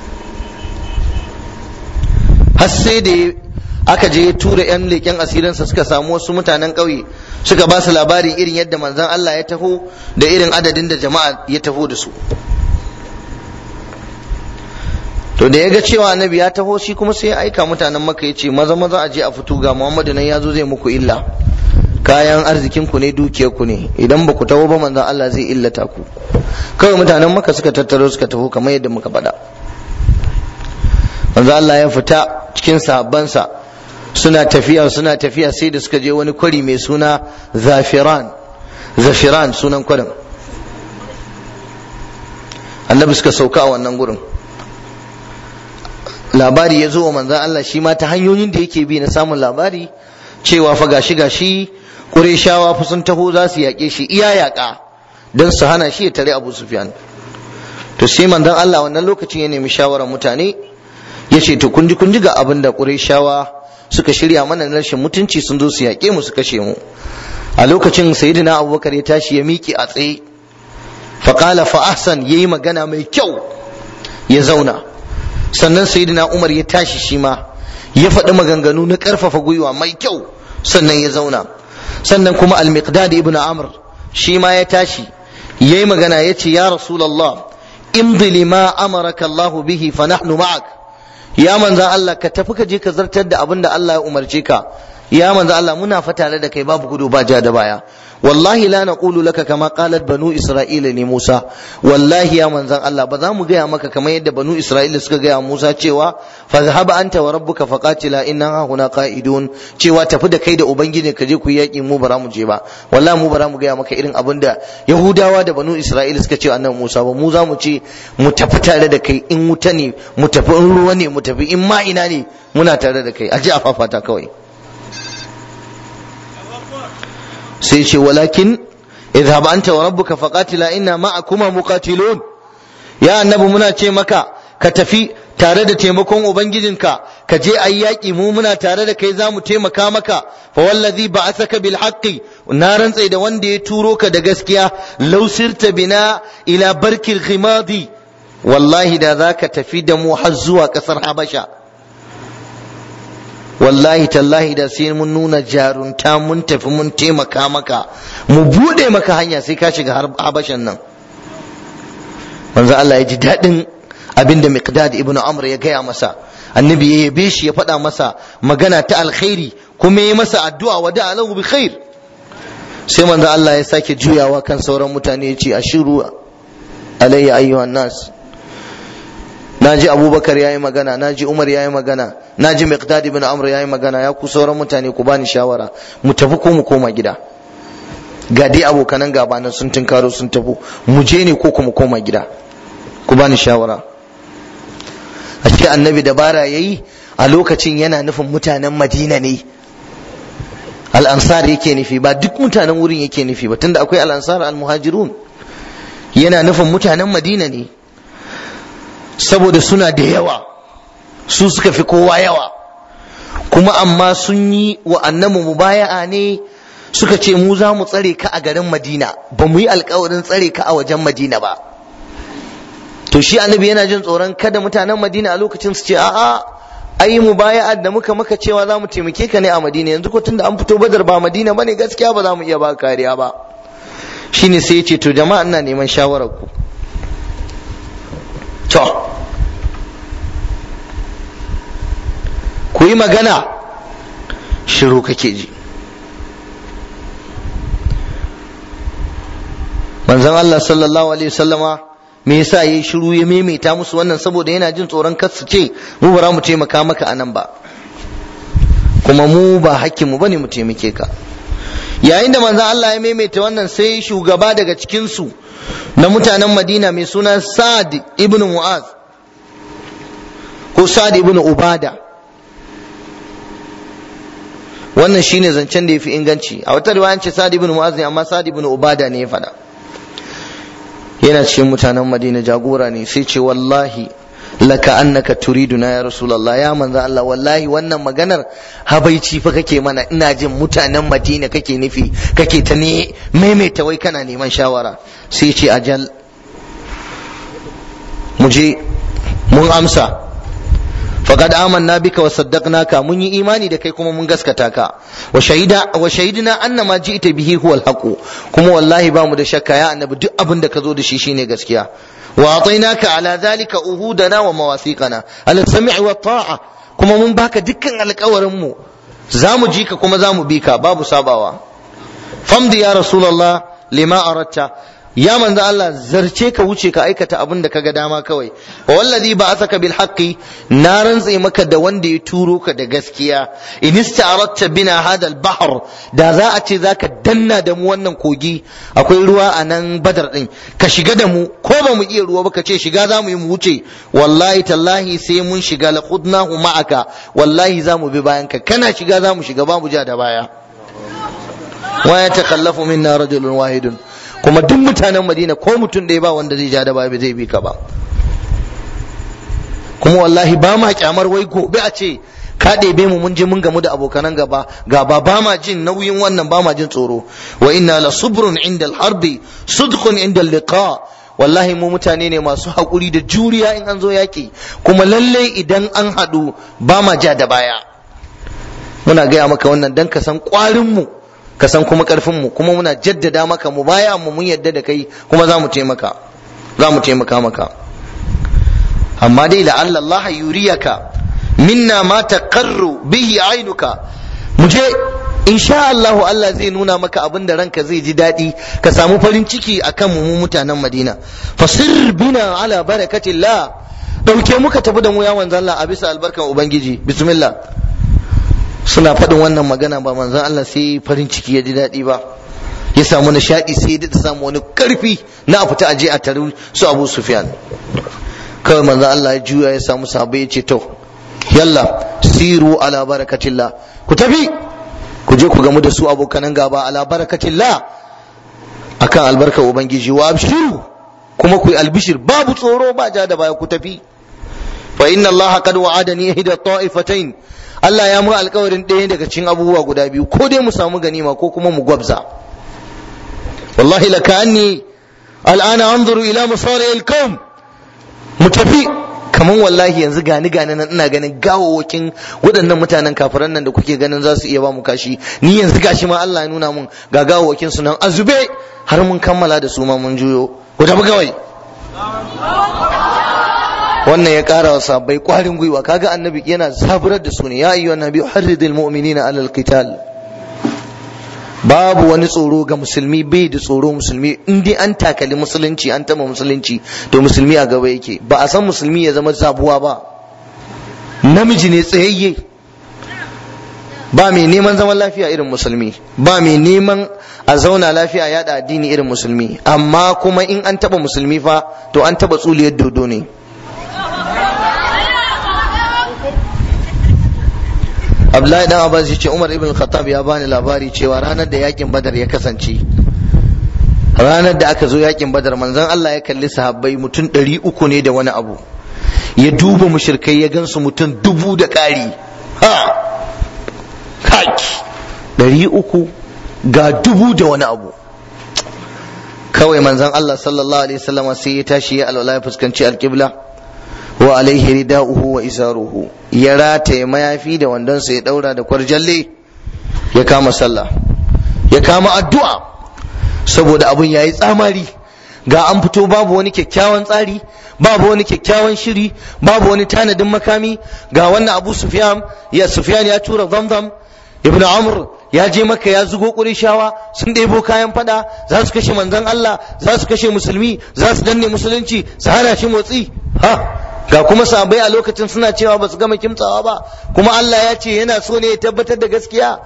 Har sai da aka je ya tura yan leƙen asirinsa suka samu wasu mutanen ƙauye suka ba su labarin irin yadda manzon Allah ya taho da irin adadin da jama'a ya taho da su. To da ya ga cewa annabi ya taho, shi kuma sai ya aika mutanen Makka ya ce maza maza a je a fito, ga Muhammadu nan ya zo zai muku illa, kayan arzikin ku ne, dukiyar ku ne, idan ba ku taho ba manzon Allah zai illata ku. Kawai mutanen Makka suka tattaro suka taho kamar yadda muka faɗa. Manzon Allah ya fita cikin sahabbansa, suna tafiya suna tafiya sai da suka je wani kwari mai suna Zafiran, Zafiran sunan kwarin. Annabi suka sauka a wannan gurin. Labari ya zo wa manzon Allah shi ma ta hanyoyin da yake bi na samun labari cewa fa gashi gashi Qurayshawa fa sun taho za su yaƙe shi iya yaƙa don su hana shi ya tare Abu Sufyan. To sai manzon Allah wannan lokacin ya nemi shawarar mutane, ya ce to kun ji kun ji ga abin da Qurayshawa suka shirya mana na rashin mutunci, sun zo su yaƙe mu su kashe mu. A lokacin sayyidina Abubakar ya tashi ya miƙe a tsaye, fa qala fa ahsan, yayi magana mai kyau ya zauna. Sannan sayyidina Umar ya tashi shi ma ya faɗi maganganu na ƙarfafa gwiwa mai kyau, sannan ya zauna. Sannan kuma al-Miqdad ibn Amr shi ma ya tashi yayi magana, ya ce ya Rasulullah imdi lima amaraka Allah bihi fa nahnu ma'ak, ya manzan Allah ka tafi ka je ka zartar da abin da Allah ya umarce ka, ya manzan Allah muna fa tare da kai, babu gudu ba ja da baya. Wallahi la naqulu laka kama qalat banu isra'ila li Musa, wallahi ya manzan Allah ba za mu gaya maka kamar yadda banu isra'ila suka gaya Musa cewa fa zahaba anta wa rabbuka faqatila inna huna qa'idun, cewa tafi da kai da ubangiji ka je ku yaki, mu bara mu je ba. Wallahi mu bara mu gaya maka irin abin da Yahudawa da banu Isra'ila suka ce annabi Musa ba, mu za mu ce mu tafi tare da kai, in wuta ne mu tafi, in ruwa ne mu tafi, in ma ina ne muna tare da kai, aje a fafata kawai. Sai ce walakin idhhab anta wa rabbuka faqatila inna ma'akuma muqatilun, ya annabi muna ce maka ka tafi tare da taimakon ubangijinka, ka je ayi yaki, mu muna tare da kai, zamu taimaka maka. Fa wallazi ba'athaka bil haqqi, na rantsai da wanda ya turo ka da gaskiya, law sirta bina ila barkil ghimadi, wallahi da zaka tafi da mu har zuwa kasar Habasha, wallahi tallahi da sai mun nuna jarunta, mun tafi mun taimaka maka, mu bude maka hanya sai ka shiga Habashan nan. Manzo Allah ya ji daɗin abinda Miqdad ibn Amr ya gaya masa, annabi ya yabe shi, ya faɗa masa magana ta alkhairi, kuma ya masa addu'a wa da'a lahu bi khair. Sai manzo Allah ya sake juyawa kan sauran mutane ya ce ashiru alayya ayyuhan nas, naji Abubakar yayi magana, naji Umar yayi magana, naji Miqdad ibn Amr yayi magana, ya ku sauran mutane ku bani shawara, mu tafi ko mu koma gida? Ga dai abokanan gaba nan sun tunkaro sun tafi, mu je ne ko kuma koma gida? Ku bani shawara. Ashe annabi dabara yayi a lokacin yana nufin mutanen Madina ne, al-ansar yake nufi, ba duk mutanen wurin yake nufi ba, tunda akwai al-ansar al-muhajirun, yana nufin mutanen Madina ne, saboda suna da yawa, su suka fi kowa yawa, kuma amma sun yi wa annabi mubaya'a ne, suka ce mu za mu tsare ka a garin Madina, ba mu yi alkawarin tsare ka a wajen Madina ba. To shi annabi yana jin tsoron kada mutanen Madina a lokacin su ce a'a ai mubaya'a da muka maka cewa za mu taimake ka ne a Madina, yanzu ko tunda an fito Badar ba Madina bane, gaskiya ba za mu iya ba kariya ba. Shine sai ya ce to jama'a ina neman shawarar ku. To ku yi magana shiru kake ji. manzon Allah sallallahu alaihi wasallama me yasa yayi shiru ya maimaita musu wannan? saboda yana jin tsoron kar su ce mu ba za mu taimaka maka anan ba, kuma mu ba hakkin mu bane mu taimake ka. yayin da manzon Allah ya maimaita wannan, sai shugaba daga cikin su na mutanen Madina mai suna Sa'd ibn Mu'az ko Sa'd ibn Ubada, wannan shine zancen da yafi inganci. a wata riwaya ce Sa'd ibn Mu'az ne, amma Sa'd ibn Ubada ne ya faɗa. yana cikin mutanen Madina, jagora ne, sai ce wallahi laka annaka turiduna ya rasulullah, ya manzo Allah wallahi wannan maganar habaici fa kake mana, ina jin mutanen Madina kake nufi, kake ta ne maimaita wai kana neman shawara. sai ce ajal, muje mun amsa, faqad amanna bika wa saddaqnaka, mun yi imani da kai kuma mun gaskata ka, wa shahida wa shahidna anna ma ji'ta bihi huwa al-haqq, kuma wallahi ba mu da shakka ya annabi duk abin da ka zo da shi shine gaskiya. wa atainaka ala dhalika uhudana wa mawathiqana ala sam'i wa ta'a, kuma mun baka dukkan alƙawarin mu zamu ji ka kuma zamu bi ka babu sabawa. famdi ya rasulullah lima aratta, ya manzo Allah zarce ka wuce ka aikata abin da kaga dama kawai. wa wallazi ba'athaka bil haqqi, na rantse maka da wanda ya turo ka da gaskiya. in ista'aradta bina hada al bahr, da za a ce zaka danna da mu wannan kogi, akwai ruwa a nan Badar din, ka shiga da mu, ko ba mu iya ruwa ba ka ce shiga za mu yi mu wuce, wallahi tallahi sai mun shiga, la khudnahu ma'aka, wallahi za mu bi bayan ka, kana shiga za mu shiga, ba mu ja da baya. wa yatakhallafu minna rajulun wahidun, kuma duk mutanen Madina ko mutum ɗaya ba wanda zai ja da baya, zai bi ka ba. kuma wallahi ba ma kyamar wai gobe a ce ka ɗebe mu mun je mun gamu da abokanan gaba gaba, ba ma jin nauyin wannan, ba ma jin tsoro. wa inna la subrun inda al-harbi sudqun inda al-liqa, wallahi mu mutane ne masu haƙuri da juriya in an zo yaƙi, kuma lalle idan an haɗu ba ma ja da baya. muna gaya maka wannan dan ka san ƙwarin mu, ka san kuma karfin mu, kuma muna jaddada maka mu baya mu mun yadda da kai, kuma za mu taimaka za mu taimaka maka. amma dai la'alla Allah yuriyaka minna ma taqarru bihi ainuka, mu je insha Allah Allah zai nuna maka abin da ranka zai ji daɗi, ka samu farin ciki akan mu mutanen Madina. fasir bina ala barakatillah, dauke muka tafi da mu ya manzon Allah a bisa albarkan ubangiji, bismillah. suna faɗin wannan magana ba manzon Allah sai farin ciki ya ji daɗi ba, ya samu nishaɗi, sai ya samu wani ƙarfi na a fita aje a taru su Abu Sufyan. kawai manzon Allah ya juya ya samu sahabbai ya ce to yalla siru ala barakatillah, ku tafi ku je ku gamu da su abokanan gaba ala barakatillah, akan albarkar ubangiji. wa abshiru, kuma ku yi albishir, babu tsoro ba ja da baya, ku tafi. fa inna Allah qad wa'adani ihda ta'ifatayn, Allah ya mu alƙawarin ɗaya daga cikin abubuwa guda biyu, ko dai mu samu ganima ko kuma mu gwabza. wallahi lakani al'ana anzuru ila masari al-qawm, mu tafi, kaman wallahi yanzu gani gani nan ina ganin gawawakin waɗannan mutanen kafiran nan da kuke ganin za su iya ba mu kashi, ni yanzu gashi ma Allah ya nuna mun ga gawawakin su nan azube, har mun kammala da su ma mun juyo, ku tafi kawai. wannan ya kara wa sahabbai kwarin gwiwa, kaga annabi yana zaburar da su ne, ya ayyuhan nabiyyu harridil mu'minina alal qital. babu wani tsoro ga musulmi, bai da tsoro musulmi, in dai an takali musulunci an taba musulunci to musulmi a gaba yake. ba a san musulmi ya zama zabuwa ba, namiji ne tsayayye, ba mai neman zaman lafiya irin musulmi, ba mai neman a zauna lafiya yada addini irin musulmi, amma kuma in an taba musulmi fa to an taba tsuliyar dodo ne. Abdullahi dan Abbas yace Umar ibn Khattab ya bani labari cewa ranar da yakin Badar ya kasance, ranar da aka zo yakin Badar, manzon Allah ya kalli sahabbai mutum ɗari uku ne da wani abu, ya duba mushrikai ya gansu mutum dubu da ƙari, ha kaki ɗari uku ga dubu da wani abu. kawai manzon Allah sallallahu alaihi wasallam sai ya tashi ya alwala ya fuskanci alqibla, wa alaihi rida'uhu wa izaruhu, ya rataye mayafi da wandonsa ya daura da kwarjalle, ya kama sallah, ya kama addu'a, saboda abun yayi tsamari, ga an fito babu wani kyakkyawan tsari, babu wani kyakkyawan shiri, babu wani tanadin makami. Ga wannan Abu Sufyan ya Sufyan ya tura Zamzam ibn Amr ya je Makka ya zugo Qurayshawa sun ɗebo kayan fada, za su kashe manzon Allah, za su kashe musulmi, za su danne musulunci, su hana shi motsi. Ha, ga kuma sahabbai a lokacin suna cewa ba su gama kimtsawa ba, kuma Allah ya ce yana so ne ya tabbatar da gaskiya.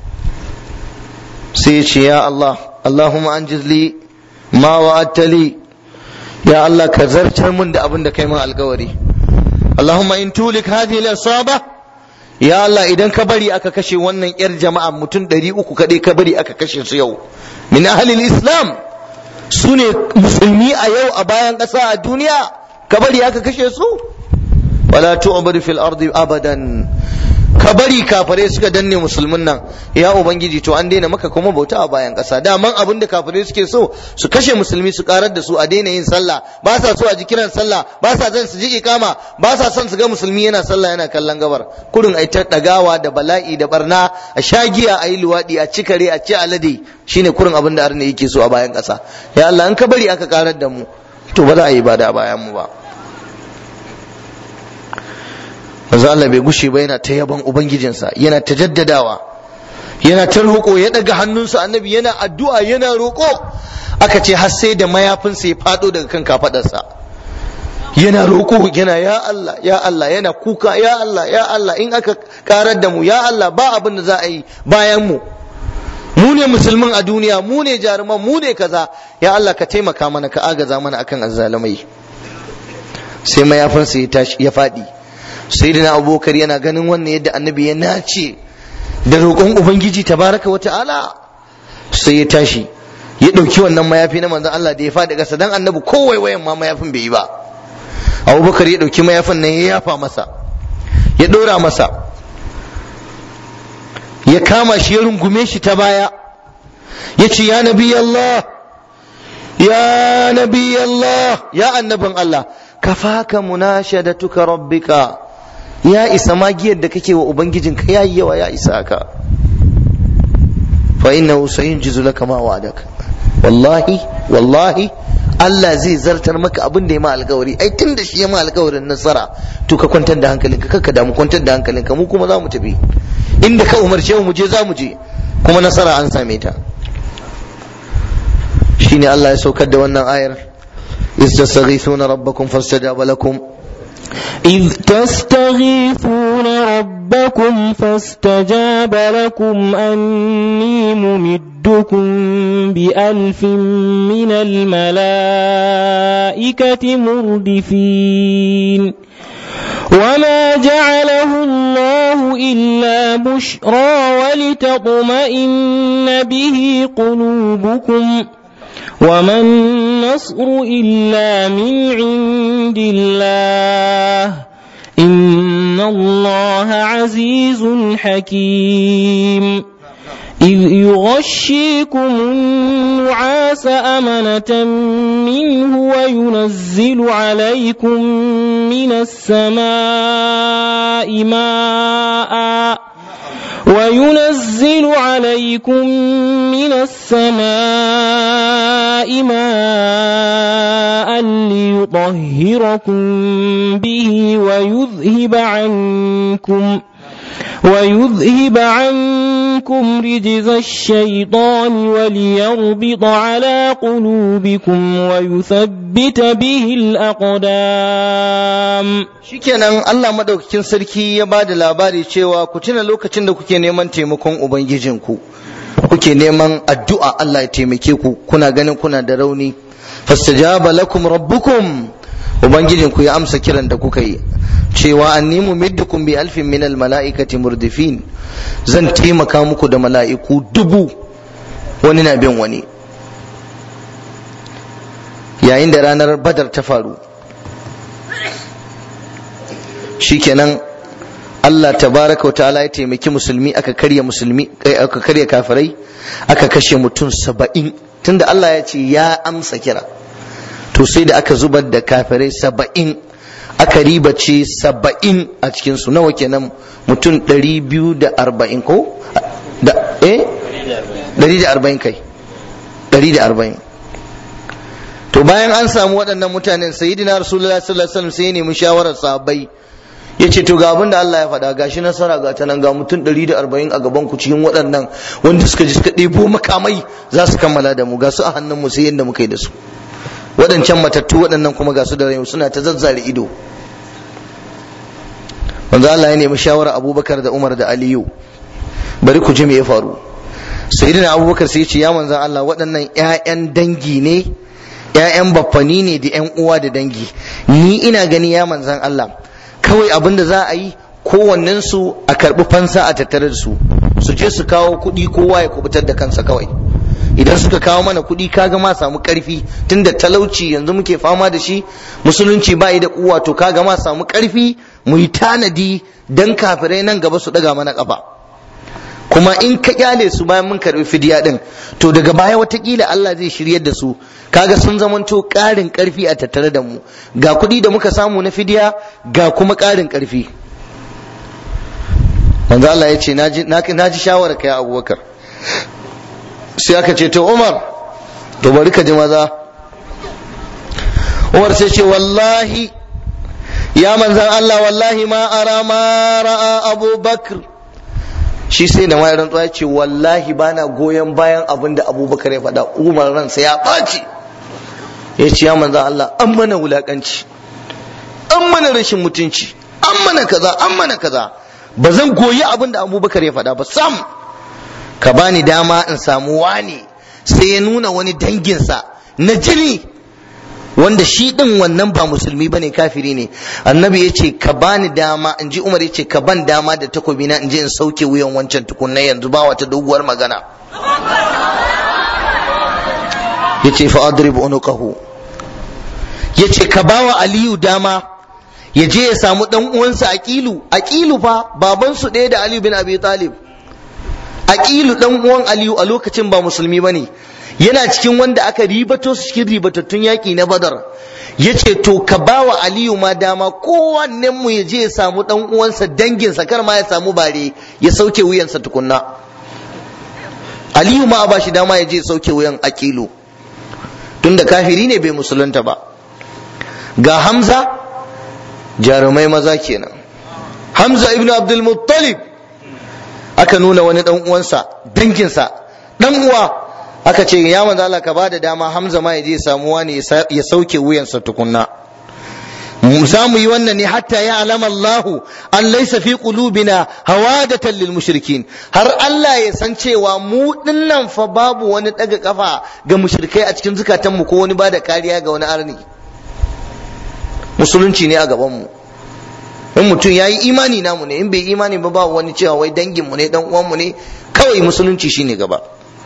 Sai ya ce ya Allah, Allahumma anjiz li ma wa'adta li, ya Allah ka zartar mun da abin da kai min alkawari. Allahumma in tulik hadhihi al-isaba, ya Allah idan ka bari aka kashe wannan yar jama'a mutum ɗari uku kaɗai ka bari aka kashe su yau min ahlil islam, su ne musulmi a yau a bayan ƙasa a duniya, ka bari aka kashe su, wala tu'bad fil ardi abadan, ka bari kafare suka danne musulmin nan, ya ubangiji to an daina maka kuma bauta a bayan ƙasa. Daman abin da kafare suke so su kashe musulmi, su karar da su, a daina yin sallah, ba sa so a ji kiran sallah, ba sa son su ji ikama, ba sa son su ga musulmi yana sallah yana kallon gabar. Kurin ai ta dagawa da bala'i da barna, a shagiya, a yi luwaɗi, a ci kare, a ci alade, shine kurin abin da arne yake so a bayan ƙasa. Ya Allah in ka bari aka karar da mu to ba za a yi ibada a bayan mu ba. manzo Allah bai gushe ba yana ta yaban ubangijinsa, yana ta jaddadawa, yana ta roƙo, ya daga hannunsa annabi yana addu'a yana roƙo. Aka ce har sai da mayafinsa ya fado daga kan kafadarsa, yana roƙo, yana ya Allah ya Allah, yana kuka ya Allah ya Allah, in aka karar da mu ya Allah ba abin da za a yi bayan mu, mu ne musulmin a duniya, mu ne jaruman, mu ne kaza, ya Allah ka taimaka mana, ka agaza mana akan azzalumai. Sai mayafinsa ya tashi ya faɗi. Sayyidina Abubakar yana ganin wannan yadda annabi ya nace da roƙon ubangiji tabaraka wa ta'ala, sai ya tashi ya ɗauki wannan mayafi na manzon Allah da ya faɗi ƙasa, dan annabi ko waiwayen ma mayafin bai yi ba. Abubakar ya ɗauki mayafin nan ya yafa masa, ya ɗora masa, ya kama shi ya rungume shi ta baya, ya ce ya nabi Allah, ya nabi Allah, ya annabin Allah, kafaka munashadatuka rabbika, ya isa magiyar da kake wa ubangijinka ya yi yawa, ya isa haka. fa innahu sayunjizu laka ma wa'adaka, wallahi wallahi Allah zai zartar maka abin da ya ma alkawari. Ai tun da shi ya ma alkawarin nasara, to ka kwantar da hankalinka, kakka damu, kwantar da hankalinka, mu kuma za mu tafi inda ka umarce mu je, za mu je, kuma nasara an same ta. Shine Allah ya saukar da wannan ayar, istastaghithuna rabbakum fastajaba lakum إذ تستغيثون ربكم فاستجاب لكم أني ممدكم بألف من الملائكة مردفين وما جعله الله إلا بشرى ولتطمئن به قلوبكم وما النصر إلا من عند الله إن الله عزيز حكيم إذ يغشيكم النعاس أمنة منه وينزل عليكم من السماء ماء وينزل عليكم من السماء ماء ليطهركم به ويذهب عنكم ويذهب عنكم رجز الشيطان وليربط على قلوبكم ويثبت به الأقدام. Shikenan Allah madaukakin sarki ya bada labari cewa ku tuna lokacin da kuke neman taimakon ubangijinku, kuke neman addu'a Allah ya taimake ku, kuna ganin kuna da rauni, fastajaba lakum rabbukum, ubangijinku ya amsa kiran da kuka yi cewa anni mumiddukum bi alfin min al mala'ikati murdifin, zan taimaka muku da mala'iku dubu, wani na bin wani. Yayin da ranar Badar ta faru, shikenan Allah tabaraka wa ta'ala ya taimaki musulmi, aka karya musulmi, aka karya kafirai, aka kashe mutum saba'in. Tunda Allah ya ce ya amsa kira, to sai da aka zubar da kafirai saba'in, aka ribace saba'in a cikinsu. Nawa kenan? Mutum ɗari biyu da arba'in ko? Da, eh? ɗari da arba'in kai, ɗari da arba'in. to bayan an samu waɗannan mutanen sayyidina rasulullahi sallallahu alaihi wasallam sai ya nemi shawarar sahabbai yace to ga abin da Allah ya faɗa gashi nasara ga ta nan ga mutum ɗari da arba'in a gaban ku cikin waɗannan wanda suka ji suka ɗebo makamai za su kammala da mu ga su a hannun mu sai yanda muka yi da su waɗancan matattu waɗannan kuma ga su da rai suna ta zazzare ido manzo Allah ya nemi shawarar Abubakar da Umar da Aliyu bari ku ji me ya faru sayyidina Abubakar sai ya ce ya manzo Allah waɗannan ƴaƴan dangi ne ƴaƴan baffani ne da ƴan uwa da dangi ni ina gani ya manzon Allah kawai abin da za a yi kowannen su a karbi fansa a tattare da su su je su kawo kuɗi kowa ya kubutar da kansa kawai idan suka kawo mana kuɗi kaga ma samu ƙarfi tunda talauci yanzu muke fama da shi musulunci ba da kuwa to kaga ma samu ƙarfi mu yi tanadi dan kafirai nan gaba su ɗaga mana ƙafa kuma in ka kyale su bayan mun karbi fidiya din to daga baya watakila Allah zai shiryar da su kaga sun zamanto ƙarin ƙarfi a tattare da mu ga kuɗi da muka samu na fidiya ga kuma ƙarin ƙarfi manzo Allah ya ce naji naji shawara kai Abubakar sai aka ce to Umar to bari ka ji maza Umar sai ce wallahi ya manzan Allah wallahi ma ara ma ra'a Abubakar shi sai da mai rantsuwa ya ce wallahi bana goyon bayan abin da Abubakar ya faɗa Umar ransa ya ɓaci ya ce ya manzan Allah an mana wulaƙanci an mana rashin mutunci an mana kaza an mana kaza ba zan goyi abin da Abubakar ya faɗa ba sam ka bani dama in samu wani sai ya nuna wani danginsa na jini wanda shi din wannan ba musulmi bane kafiri ne annabi ya ce ka bani dama in ji Umar ya ce ka ban dama da takobi na in je in sauke wuyan wancan tukunna yanzu ba wata doguwar magana ya ce fa adrib unuqahu ya ce ka bawa Aliyu dama ya je ya samu dan uwansa Aqilu Aqilu fa baban su ɗaya da Aliyu bin Abi Talib Aqilu dan uwan Aliyu a lokacin ba musulmi bane yana cikin wanda aka ribato su cikin ribatattun yaƙi na Badar yace to ka bawa Aliyu ma dama kowannen mu ya je ya samu dan uwansa danginsa kar ma ya samu bare ya sauke wuyansa tukunna Aliyu ma a bashi dama ya je ya sauke wuyan Aqilu tunda kafiri ne bai musulunta ba ga Hamza jarumai maza kenan Hamza ibn Abdul Muttalib aka nuna wani dan uwansa danginsa dan uwa aka ce ya manzo Allah ka bada dama Hamza ma ya je samu wani ya sauke wuyansa tukunna za mu yi wannan ne hatta ya alama Allah an laysa fi qulubina hawadatan lil mushrikin har Allah ya san cewa mu dinnan fa babu wani daga kafa ga mushrikai a cikin zukatan mu ko wani bada kariya ga wani arni musulunci ne a gaban mu in mutum yayi imani namu ne in bai imani ba ba wani cewa wai dangin mu ne dan uwan mu ne kawai musulunci shine gaba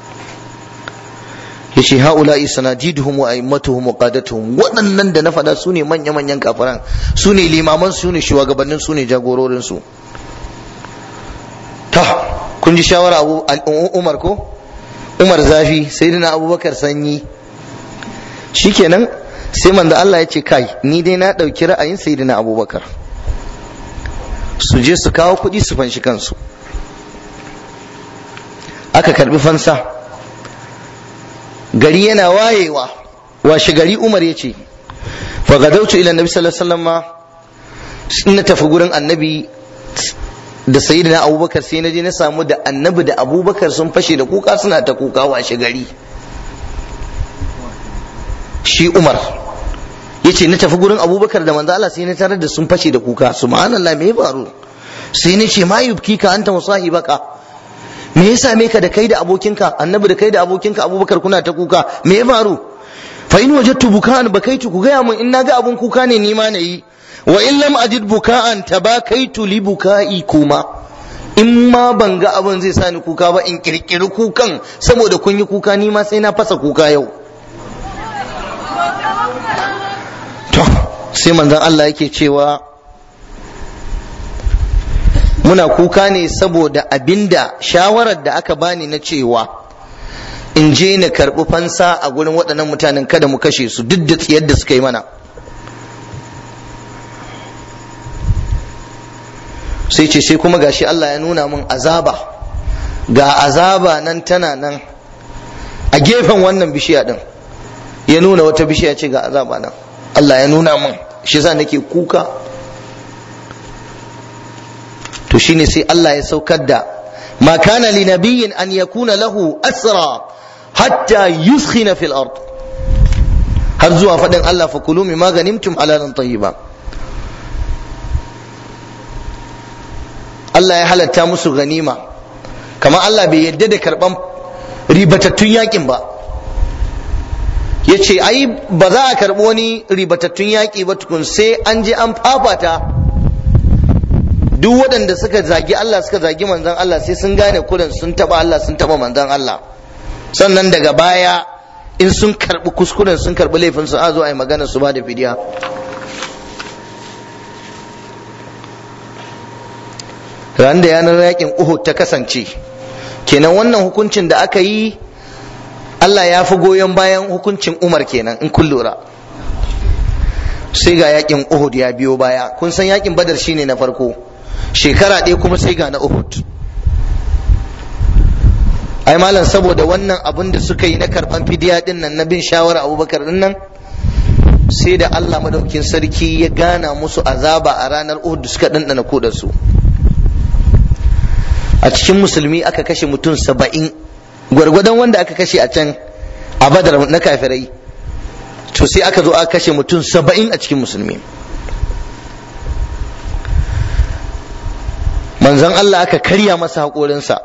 yace haula'i sanadiduhum wa a'immatuhum wa qadatuhum waɗannan da na faɗa su ne manya manyan kafiran su ne limaman su ne shugabannin su ne jagororin su ta kun ji shawara Abu Umar ko Umar zafi sayyidina Abubakar sanyi shikenan sai manzo Allah ya ce kai ni dai na dauki ra'ayin sayyidina Abubakar su je su kawo kuɗi su fanshi kansu aka karbi fansa gari yana wayewa washe gari Umar ya ce fa gadautu ila annabi sallallahu alaihi wasallam na tafi gurin annabi da sayyidina Abubakar sai na je na samu da annabi da Abubakar sun fashe da kuka suna ta kuka washe gari shi Umar yace na tafi gurin Abubakar da manzo Allah sai na tarar da sun fashe da kuka subhanallah me ya faru sai ni ce ma yubkika anta musahibaka me ya same ka da kai da abokinka annabi da kai da abokinka Abubakar kuna ta kuka me ya faru fa in wajadtu bukaan bakaitu ku gaya mun in naga abun kuka ne ni ma nayi wa in lam ajid bukaan tabakaitu li bukai kuma in ma ban ga abun zai sani kuka ba in kirkiri kukan saboda kun yi kuka ni ma sai na fasa kuka yau to sai manzon Allah yake cewa muna kuka ne saboda abinda shawarar da aka bani na cewa in je na karɓi fansa a gurin waɗannan mutanen kada mu kashe su duk da tsiyar da suka yi mana sai ce sai kuma gashi Allah ya nuna min azaba ga azaba nan tana nan a gefen wannan bishiya din ya nuna wata bishiya ce ga azaba nan, Allah ya nuna min, shi yasa nake kuka. to shine sai Allah ya saukar da ma kana li nabiyyin an yakuna lahu asra hatta yuskhina fil ard, har zuwa fadin Allah fa kulu mimma ganimtum halalan tayyiba. Allah ya halatta musu ganima, kamar Allah bai yadda da karban ribatattun yakin ba, ya ce ai ba za a karbi wani ribatattun yaki ba tukun sai an je an fafata. Duk waɗanda suka zagi Allah suka zagi manzon Allah sai sun gane kudan sun taba Allah sun taba manzon Allah, sannan daga baya in sun karbi kuskuren sun karbi laifin su a zo a yi magana su ba da fidiya. ran da yanar yakin Uhud ta kasance kenan, wannan hukuncin da aka yi Allah ya fi goyon bayan hukuncin Umar kenan in kun lura. Sai ga yakin Uhud ya biyo baya, kun san yakin Badar shine na farko, shekara ɗaya kuma sai ga na Uhud. ai malam saboda wannan abin da suka yi na karban fidiya din nan na bin shawara Abubakar din nan, sai da Allah madaukin sarki ya gana musu azaba a ranar Uhud, suka dandana kodar su. A cikin musulmi aka kashe mutum saba'in, gwargwadon wanda aka kashe a can a Badar na kafirai, to sai aka zo aka kashe mutum saba'in a cikin musulmi. Manzon Allah aka karya masa haƙorinsa,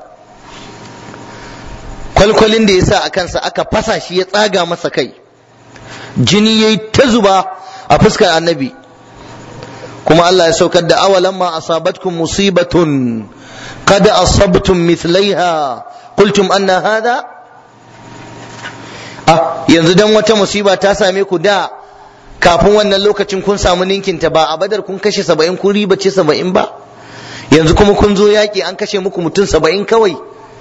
kwalkwalin da ya sa a kansa aka fasa shi, ya tsaga masa kai, jini ya yi ta zuba a fuskar annabi. kuma Allah ya saukar da awalan ma asabatkum musibatun qad asabtum mithlaiha qultum anna hada. ah yanzu dan wata musiba ta same ku da kafin wannan lokacin kun samu ninkinta, ba a Badar kun kashe saba'in kun ribace saba'in ba, yanzu kuma kun zo yaƙi an kashe muku mutum saba'in kawai,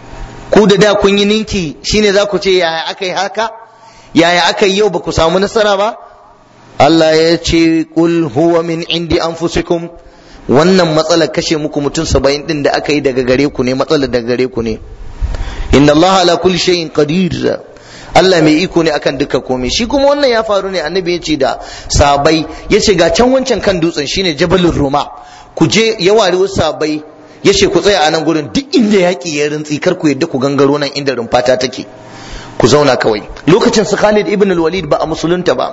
ku da da kun yi ninki, shine za ku ce yaya aka yi haka, yaya aka yi yau ba ku samu nasara ba? Allah ya ce qul huwa min indi anfusikum, wannan matsalar kashe muku mutum saba'in din da aka yi daga gare ku ne, matsalar daga gare ku ne. Inna Allah ala kulli shay'in qadir, Allah mai iko ne akan duka komai. Shi kuma wannan ya faru ne, annabi ya ce da sahabbai, ya ce ga can wancan kan dutsen shine Jabalur Ruma, ku je ya wari wasu sahabbai, ya ce ku tsaya a nan gurin, duk inda yaƙi ya rintsi kar ku yadda ku gangaro nan inda rumfata take, ku zauna kawai. Lokacin su Khalid ibn al-Walid ba a musulunta ba,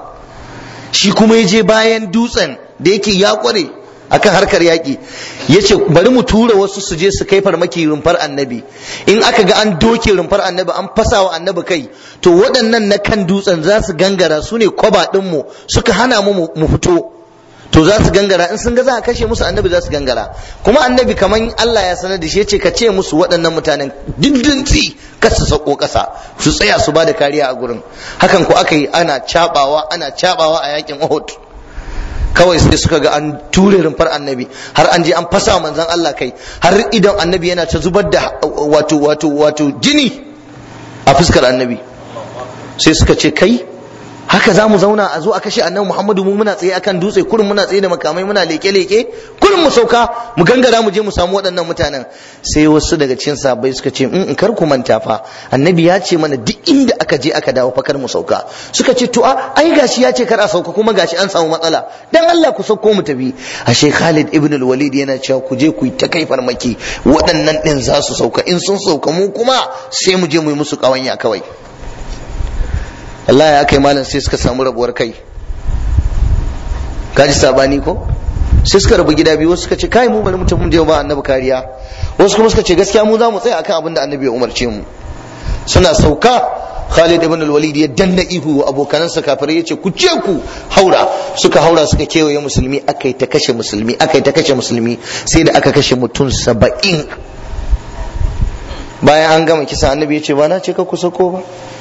shi kuma ya je bayan dutsen da yake ya kware akan harkar yaƙi, ya ce bari mu tura wasu su je su kai farmaki rumfar annabi, in aka ga an doke rumfar annabi an fasa wa annabi kai, to waɗannan na kan dutsen za su gangara, su ne kwaba ɗinmu suka hana mu mu fito, to za su gangara, in sun ga za a kashe musu annabi za su gangara. Kuma annabi kaman Allah ya sanar da shi, ya ce ka ce musu waɗannan mutanen dindinci kar su sauko ƙasa, su tsaya su ba da kariya a gurin. Hakan ko aka yi, ana cabawa ana cabawa a yakin Uhud, kawai sai suka ga an ture rumfar annabi, har an je an fasa manzon Allah kai, har idan annabi yana ta zubar da wato wato wato jini a fuskar annabi. Sai suka ce kai haka za mu zauna a zo a kashe annabi Muhammadu, mu muna tsaye akan dutse kurin, muna tsaye da makamai muna leke-leke kurin, mu sauka mu gangara mu je mu samu waɗannan mutanen. Sai wasu daga cikin sahabbai suka ce in kar ku manta fa annabi ya ce mana duk inda aka je aka dawo fa kar mu sauka. Suka ce to a ai gashi ya ce kar a sauka kuma gashi an samu matsala, dan Allah ku sauko mu tafi. Ashe Khalid ibn al-Walid yana cewa ku je ku yi ta kai farmaki, waɗannan din za su sauka, in sun sauka mu kuma sai mu je mu yi musu kawanya kawai. Allah ya kai malam sai suka samu rabuwar kai, kaji sabani ko, sai suka rabu gida biyu, wasu suka ce kai mu bari mutum mun je ba annabi kariya, wasu kuma suka ce gaskiya mu za mu tsaya akan abin da annabi ya umarce mu. Suna sauka Khalid ibn al-Walid ya danna ihu wa abokanansa kafirai, yace ku ce ku haura. Suka haura suka kewaye musulmi, akai ta kashe musulmi, akai ta kashe musulmi, sai da aka kashe mutum saba'in. Bayan an gama kisa annabi ya ce ba na ce ka kusa ko ba,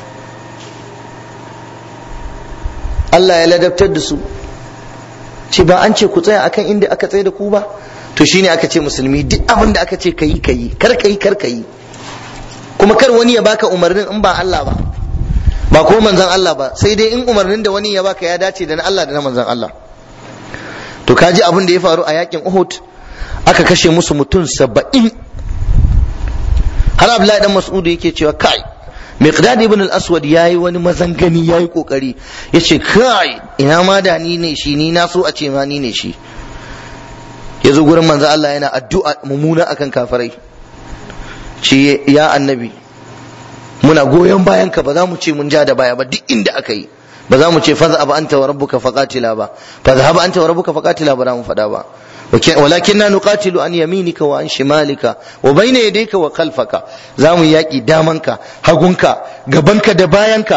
Allah ya ladabtar da su, ce ba an ce ku tsaya akan inda aka tsaye da ku ba. To shine aka ce musulmi duk abin da aka ce kayi kayi, kar kayi kar kayi, kuma kar wani ya baka umarnin in ba Allah ba, ba ko manzon Allah ba, sai dai in umarnin da wani ya baka ya dace da na Allah da na manzon Allah. To kaji abin da ya faru a yakin Uhud, aka kashe musu mutum saba'in. Har Abdullahi dan Mas'ud yake cewa kai Miqdad ibn al-Aswad yayi wani mazangani yayi kokari yace kai ina ma da ni ne shi, ni na so a ce ma ni ne shi. Yazo gurin manzo Allah yana addu'a mumuna akan kafirai, ce ya annabi muna goyon bayan ka, ba za mu ce mun ja da baya ba duk inda aka yi, ba za mu ce fadhhab anta wa rabbuka faqatila ba, fadhhab anta wa rabbuka faqatila ba za mu fada ba, walakinna nuqatilu an yaminika wa an shimalika wa bayna yadayka wa khalfaka, za mu yaki damanka hagunka gabanka da bayanka.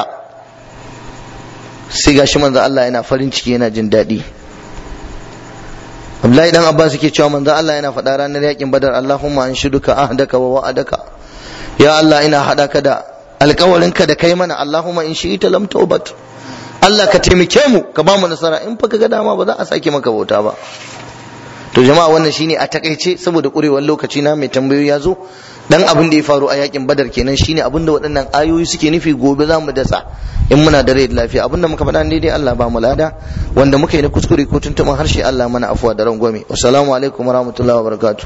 sai gashi manzo Allah yana farin ciki yana jin daɗi. Abdullahi dan Abbas yake cewa manzo Allah yana faɗa ranar yakin Badar, Allahumma anshuduka ahdaka wa wa'adaka, ya Allah ina hada ka da alƙawarinka da kai mana, Allahumma in shi'ita lam tawbat, Allah ka taimake mu ka ba mu nasara, in fa ka ga dama ba za a sake maka bauta ba. To jama'a wannan shine a takaice, saboda kurewar lokaci na mai tambayoyi ya zo, dan abin da ya faru a yakin Badar kenan, shine abin da waɗannan ayoyi suke nufi. Gobe za mu dasa in muna da rai da lafiya. Abin da muka faɗa daidai Allah ba mu lada, wanda muka yi na kuskure ko tuntuɓin harshe Allah mana afuwa da rangwame. Wassalamu alaikum warahmatullahi wabarakatuh.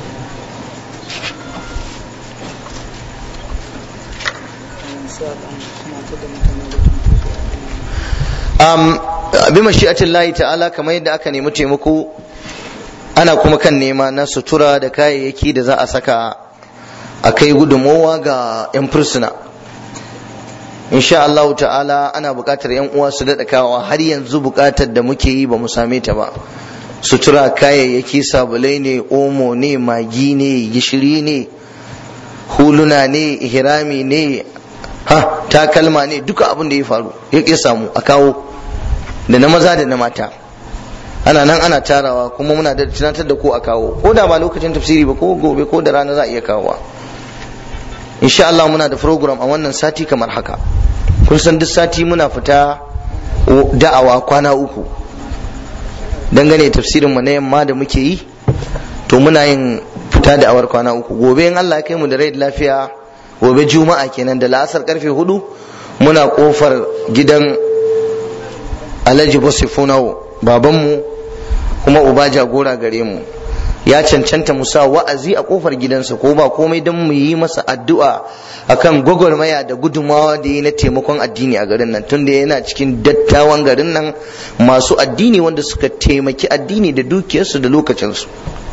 um bi mashi'atillahi ta'ala, kamar yadda aka nemi taimako ana kuma kan nema na sutura da kayayyaki da za a saka a kai gudunmowa ga 'yan fursuna. insha Allah ta'ala ana buƙatar 'yan uwa su daɗa kawo, har yanzu buƙatar da muke yi ba mu same ta ba. Sutura, kayayyaki, sabulai ne, omo ne, magi ne, gishiri ne, huluna ne, ihrami ne, ha takalma ne, duka abin da ya faru ya ƙi samu a kawo, da na maza da na mata. Ana nan ana tarawa, kuma muna da tunatar da ko a kawo, ko da ba lokacin tafsiri ba, ko gobe ko da rana za a iya kawowa. Insha Allah muna da program a wannan sati kamar haka. Kun san duk sati muna fita da'awa kwana uku dangane tafsirin mu na yamma da muke yi, to muna yin fita da'awar kwana uku. Gobe in Allah ya kai mu da rai da lafiya, gobe juma'a kenan da la'asar karfe hudu muna kofar gidan Alhaji Bose Funawo, babanmu kuma uba jagora gare mu. Ya cancanta mu sa wa'azi a kofar gidansa, ko ba komai don mu yi masa addu'a akan gwagwarmaya da gudunmawa da yi na taimakon addini a garin nan, tunda yana cikin dattawan garin nan masu addini wanda suka taimaki addini da dukiyarsu da lokacinsu.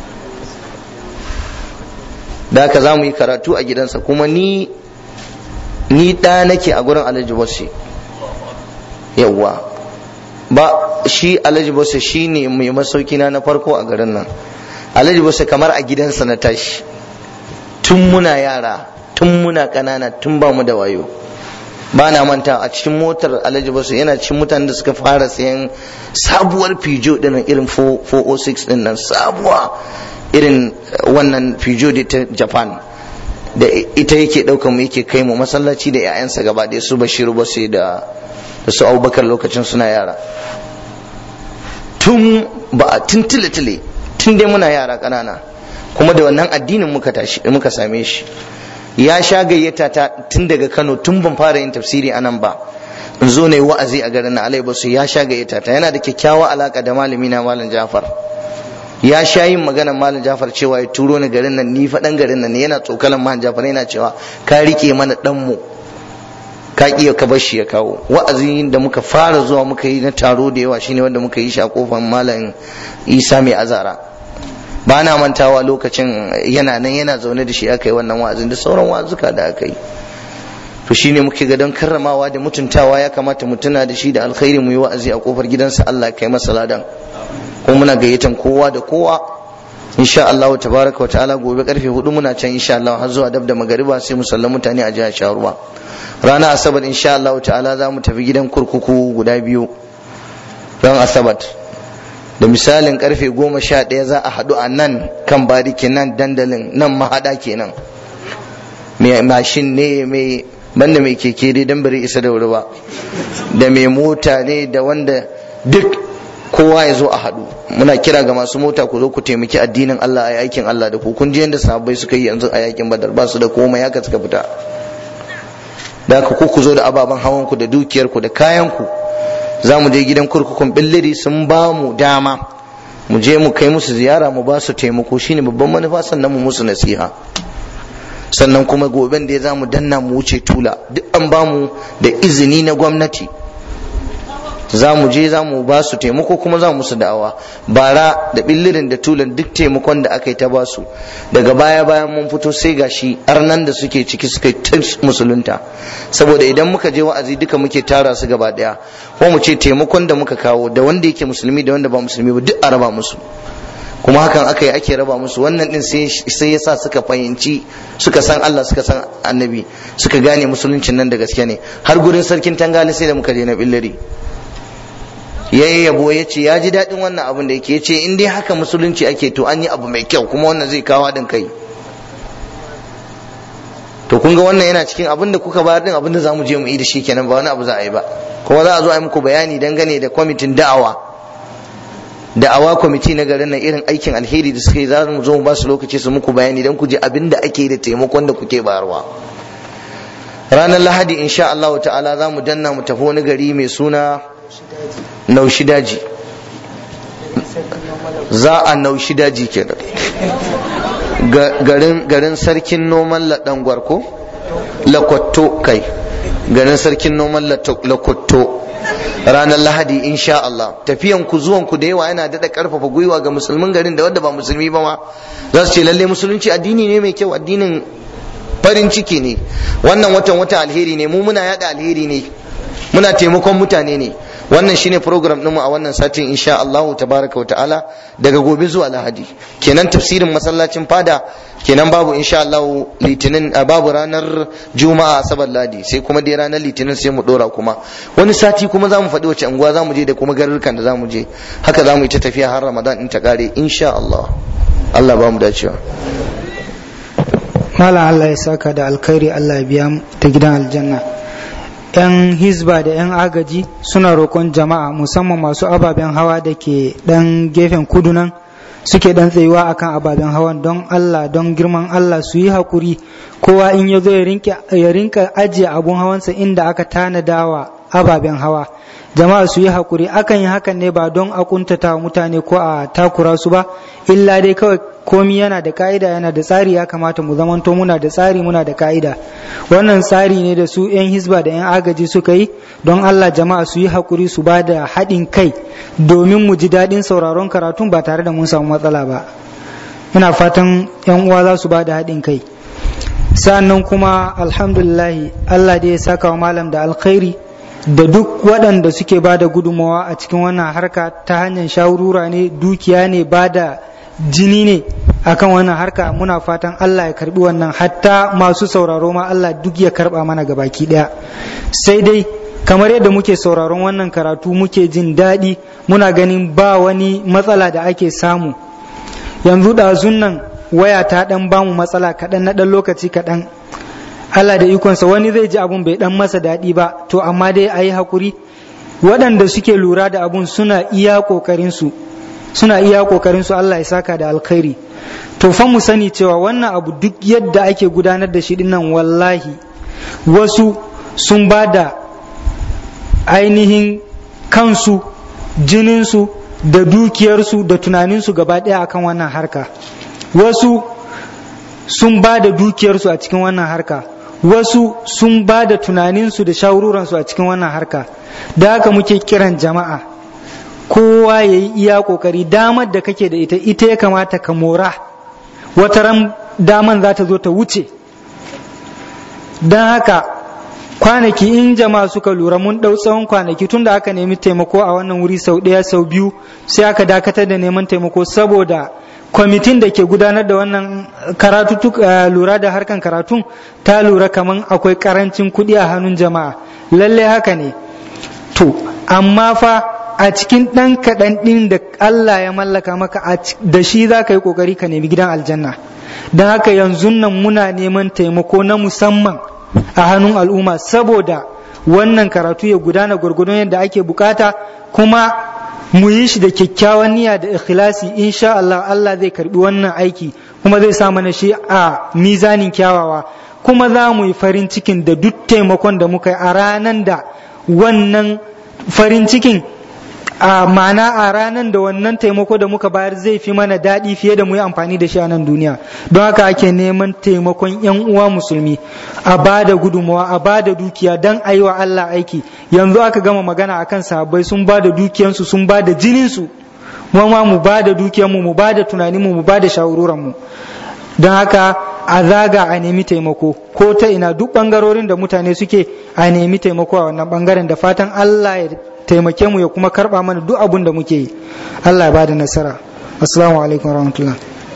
Da haka za mu yi karatu a gidansa, kuma ni ni ɗa nake a gurin Alhaji Bose. Yawwa ba shi Alhaji Bose shi ne mai masaukina na farko a garin nan. Alhaji Bose kamar a gidansa na tashi, tun muna yara, tun muna ƙanana, tun ba mu da wayo. Ba na manta a cikin motar Alhaji Bose yana cikin mutanen da suka fara sayan sabuwar Peugeot ɗin irin four oh six ɗin nan, sabuwa irin wannan Peugeot da ta Japan, da ita yake ɗaukar mu yake kai mu masallaci da 'ya'yansa gaba ɗaya, su Bashiru Bose da da su Abubakar lokacin suna yara. Tun ba a tun tile-tile, tun dai muna yara ƙanana, kuma da wannan addinin muka tashi muka same shi. Ya sha gayyata ta tun daga Kano, tun ban fara yin tafsiri anan ba, in zo ne wa'azi a garin Alhaji Bose. Ya sha gayyata ta, yana da kyakkyawa alaka da malami na Malam Jafar. Ya sha yin maganar Malam Jafar cewa ya turo ni garin nan, ni faɗan garin nan ne, yana tsokalan Malam Jafar yana cewa ka rike mana dan mu, ka iya ka bar shi ya kawo. Wa'azi da muka fara zuwa muka yi na taro da yawa shine wanda muka yi shi a kofar Malam Isa mai azara. Ba na mantawa lokacin yana nan yana zaune da shi aka yi wannan wa'azin da sauran wa'azuka da aka yi. To shine muke ga don karramawa da mutuntawa ya kamata mu tuna da shi da alkhairi, mu yi wa'azi a kofar gidansa, Allah ya kai masa ladan. Kuma muna gayyatan kowa da kowa insha Allah tabaraka wa ta'ala. Gobe karfe hudu muna can insha Allah har zuwa dab da magariba, sai mu sallama mutane a jihar Sharuwa. Rana Asabar insha Allah ta'ala za mu tafi gidan kurkuku guda biyu ran Asabar, da misalin karfe goma sha ɗaya za a haɗu a nan kan bariki nan dandalin nan mahaɗa kenan. Mai mashin ne, mai banda mai keke dai dan bari isa da wuri ba, da mai mota ne, da wanda duk kowa ya zo a haɗu. Muna kira ga masu mota ku zo ku taimaki addinin Allah a aikin Allah da ku. Kun ji yadda sahabbai suka yi yanzu a yakin Badar, ba su da komai haka suka fita. Da haka ku ku zo da ababen hawan ku da dukiyar ku da kayan ku. Za mu je gidan kurkukun Billiri, sun ba mu dama mu je mu kai musu ziyara, mu ba su taimako, shine babban manufa, sannan mu musu nasiha. sannan kuma goben da ya zamu danna mu wuce tula, duk an bamu da izini na gwamnati, za mu je za mu ba su taimako kuma za mu su da'awa. Bara da billirin da tulan duk taimakon da aka yi ta ba su, daga baya bayan mun fito sai gashi arnan da suke ciki suka yi ta musulunta, saboda idan muka je wa'azi duka muke tara su gaba daya, ko mu ce taimakon da muka kawo da wanda yake musulmi da wanda ba musulmi ba duk a raba musu, kuma hakan aka yi ake raba musu. Wannan din sai ya sa suka fahimci, suka san Allah, suka san annabi, suka gane musuluncin nan da gaske ne. Har gurin sarkin Tangali sai da muka je na billiri, ya yi yabo, ya ce ya ji daɗin wannan abin da yake, ya ce in dai haka musulunci ake to an yi abu mai kyau, kuma wannan zai kawo haɗin kai. To kun ga wannan yana cikin abin da kuka bayar din, abin da za mu je mu yi da shi kenan, ba wani abu za a yi ba. Kuma za a zo a yi muku bayani dangane da kwamitin da'awa da'awa kwamiti na garin nan, irin aikin alheri da suka yi, za mu zo mu ba su lokaci su muku bayani don ku je abin da ake da taimakon da kuke bayarwa. Ranar Lahadi insha Allah ta'ala za mu danna mu tafi wani gari mai suna Naushi Daji. Za a Naushi Daji kenan, garin garin sarkin noman Ladangwar ko Lakwato, kai garin sarkin noman Lakwato, ranar Lahadi insha Allah. Tafiyan ku zuwan ku da yawa yana daɗa ƙarfafa gwiwa ga musulmin garin da wanda ba musulmi ba ma, za su ce lalle musulunci addini ne mai kyau, addinin farin ciki ne, wannan watan wata alheri ne, mu muna yada alheri ne, muna taimakon mutane ne. Wannan shine program ɗinmu a wannan satin insha Allah tabaraka wa ta'ala, daga gobe zuwa Lahadi kenan. Tafsirin masallacin fada kenan babu insha Allah litinin, babu ranar juma'a, asabar, ladi, sai kuma dai ranar litinin sai mu dora. Kuma wani sati kuma zamu faɗi wace unguwa zamu je da kuma garurukan da zamu je, haka zamu yi ta tafiya har Ramadan din ta kare insha Allah. Allah ba mu dacewa. Malam Allah ya saka da alkhairi, Allah ya biya ta gidan aljanna. yan hizba da yan agaji suna roƙon jama'a musamman masu ababen hawa da ke ɗan gefen kudu nan suke ɗan tsayuwa akan ababen hawan, don Allah don girman Allah su yi haƙuri, kowa in ya zo ya rinka ajiye abun hawansa inda aka tanadawa ababen hawa. Jama'a su yi haƙuri, akan yi hakan ne ba don a kuntata mutane ko a takura su ba, illa dai kawai komi yana da ka'ida, yana da tsari, ya kamata mu zamanto muna da tsari, muna da ka'ida. Wannan tsari ne da su 'yan hizba da 'yan agaji suka yi, don Allah jama'a su yi haƙuri, su ba da haɗin kai domin mu ji daɗin sauraron karatun ba tare da mun samu matsala ba. Ina fatan 'yan uwa za su ba da haɗin kai. Sa'annan kuma alhamdulillahi Allah da ya saka wa malam da alkhairi da duk waɗanda suke ba da gudunmawa a cikin wannan harka ta hanyar shawarura ne, dukiya ne, ba da jini ne akan wannan harka. Muna fatan Allah ya karbi wannan, hatta masu sauraro ma Allah duk ya karba mana gabaki daya. Sai dai kamar yadda muke sauraron wannan karatu muke jin daɗi, muna ganin ba wani matsala da ake samu. Yanzu ɗazun nan waya ta ɗan bamu matsala kaɗan na ɗan lokaci kaɗan, Allah da ikonsa wani zai ji abun bai ɗan masa daɗi ba, to amma dai a yi haƙuri. Waɗanda suke lura da abun suna iya ƙoƙarinsu suna iya kokarin su, Allah ya saka da alkhairi. To fa mu sani cewa wannan abu duk yadda ake gudanar da shi dinnan, wallahi wasu sun ba da ainihin kansu, jininsu da dukiyarsu da tunaninsu gaba ɗaya akan wannan harka. Wasu sun ba da dukiyarsu a cikin wannan harka, wasu sun ba da tunaninsu da shawaruransu a cikin wannan harka. Da haka muke kiran jama'a, kowa ya yi iya kokari, damar da kake da ita ita ya kamata ka mora, wata ran daman za ta zo ta wuce. Don haka kwanaki in jama'a suka lura mun ɗau tsawon kwanaki tun da aka nemi taimako a wannan wuri sau ɗaya sau biyu sai aka dakatar da neman taimako, saboda kwamitin da ke gudanar da wannan karatu lura da harkan karatun ta lura kaman akwai karancin kuɗi a hannun jama'a. Lalle haka ne, to amma fa a cikin ɗan kaɗan ɗin da Allah ya mallaka maka da shi za ka yi ƙoƙari ka nemi gidan aljanna. Don haka yanzu nan muna neman taimako na musamman a hannun al'umma, saboda wannan karatu ya gudana gwargwadon yadda ake bukata, kuma mu yi shi da kyakkyawan niyya da ikhlasi. insha Allah Allah zai karbi wannan aiki kuma zai sa mana shi a mizanin kyawawa, kuma za mu yi farin cikin da duk taimakon da muka yi a ranar da wannan farin cikin a ma'ana a ranar da wannan taimako da muka bayar zai fi mana daɗi fiye da mu yi amfani da shi a nan duniya. Don haka ake neman taimakon yan uwa musulmi, a ba da gudunmawa, a ba da dukiya don a yi wa Allah aiki. Yanzu aka gama magana akan sahabbai sun ba da dukiyansu, sun ba da jininsu, mu ma mu ba da dukiyanmu, mu ba da tunaninmu, mu ba da shawaruranmu. Don haka a zaga a nemi taimako ko ta ina, duk bangarorin da mutane suke a nemi taimako a wannan bangaren, da fatan Allah ya taimake mu ya kuma karba mana duk abun da muke yi. Allah ya bada nasara. Assalamu alaikum warahmatullah.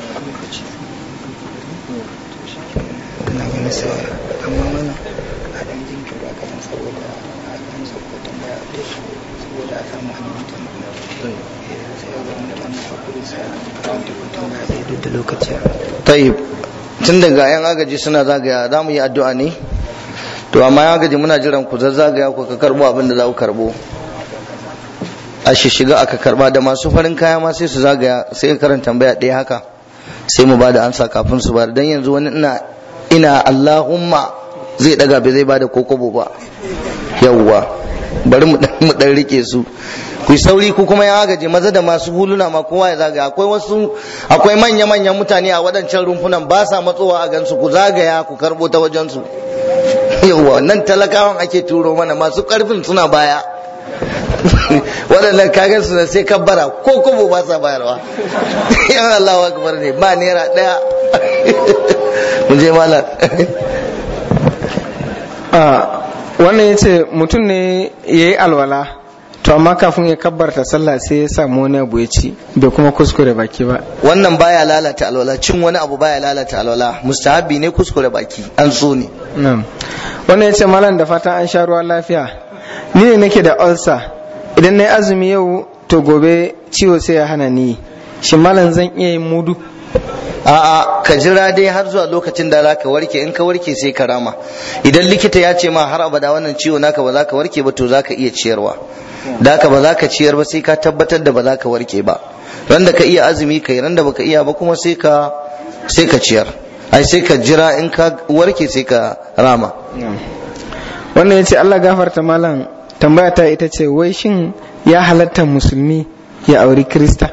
Tayyib, tun daga yan agaji suna zagaya za mu yi addu'a ne, to amma yan agaji muna jiran ku zazzagaya ku ka karbo abin da za ku karbo, a shi shiga aka karba. Da masu farin kaya ma sai su zagaya, sai ka karanta tambaya ɗaya haka sai mu ba da ansa kafin su ba. Dan yanzu wani ina ina Allahumma zai daga bai zai ba da kokobo ba. Yawwa, bari mu dan rike su, ku yi sauri ku kuma ya agaje maza da masu huluna ma kowa ya zagaya. Akwai wasu akwai manya manyan mutane a wadancan rumfunan ba sa matsowa a gansu, ku zagaya ku karbo ta wajen su. Yawwa, nan talakawan ake turo mana, masu karfin suna baya. Waɗannan kagan su sai kabbara ko kobo ba sa bayarwa. Yan Allahu akbar ne, ba naira ɗaya. Mu je malam. Wannan yace mutum ne yayi alwala, to amma kafin ya kabbarta sallah sai ya samu wani abu ya ci, bai kuma kuskure baki ba. Wannan baya lalata alwala, cin wani abu baya lalata alwala, mustahabi ne kuskure baki, an so ne. Wannan yace malam da fatan an sha ruwa lafiya, ni ne nake da ulcer, idan na yi azumi yau to gobe ciwo sai ya hana ni, shi malam zan iya yin mudu? A'a, ka jira dai har zuwa lokacin da zaka warke, in ka warke sai ka rama. Idan likita ya ce ma har abada wannan ciwo naka ba za ka warke ba, to za ka iya ciyarwa. Da haka ba za ka ciyar ba sai ka tabbatar da ba za ka warke ba. Ran da ka iya azumi kai, ran da baka iya ba kuma sai ka sai ka ciyar. Ai sai ka jira in ka warke sai ka rama. Wannan yace Allah gafarta malam, tambaya ta ita ce wai shin ya halatta musulmi ya auri Kirista?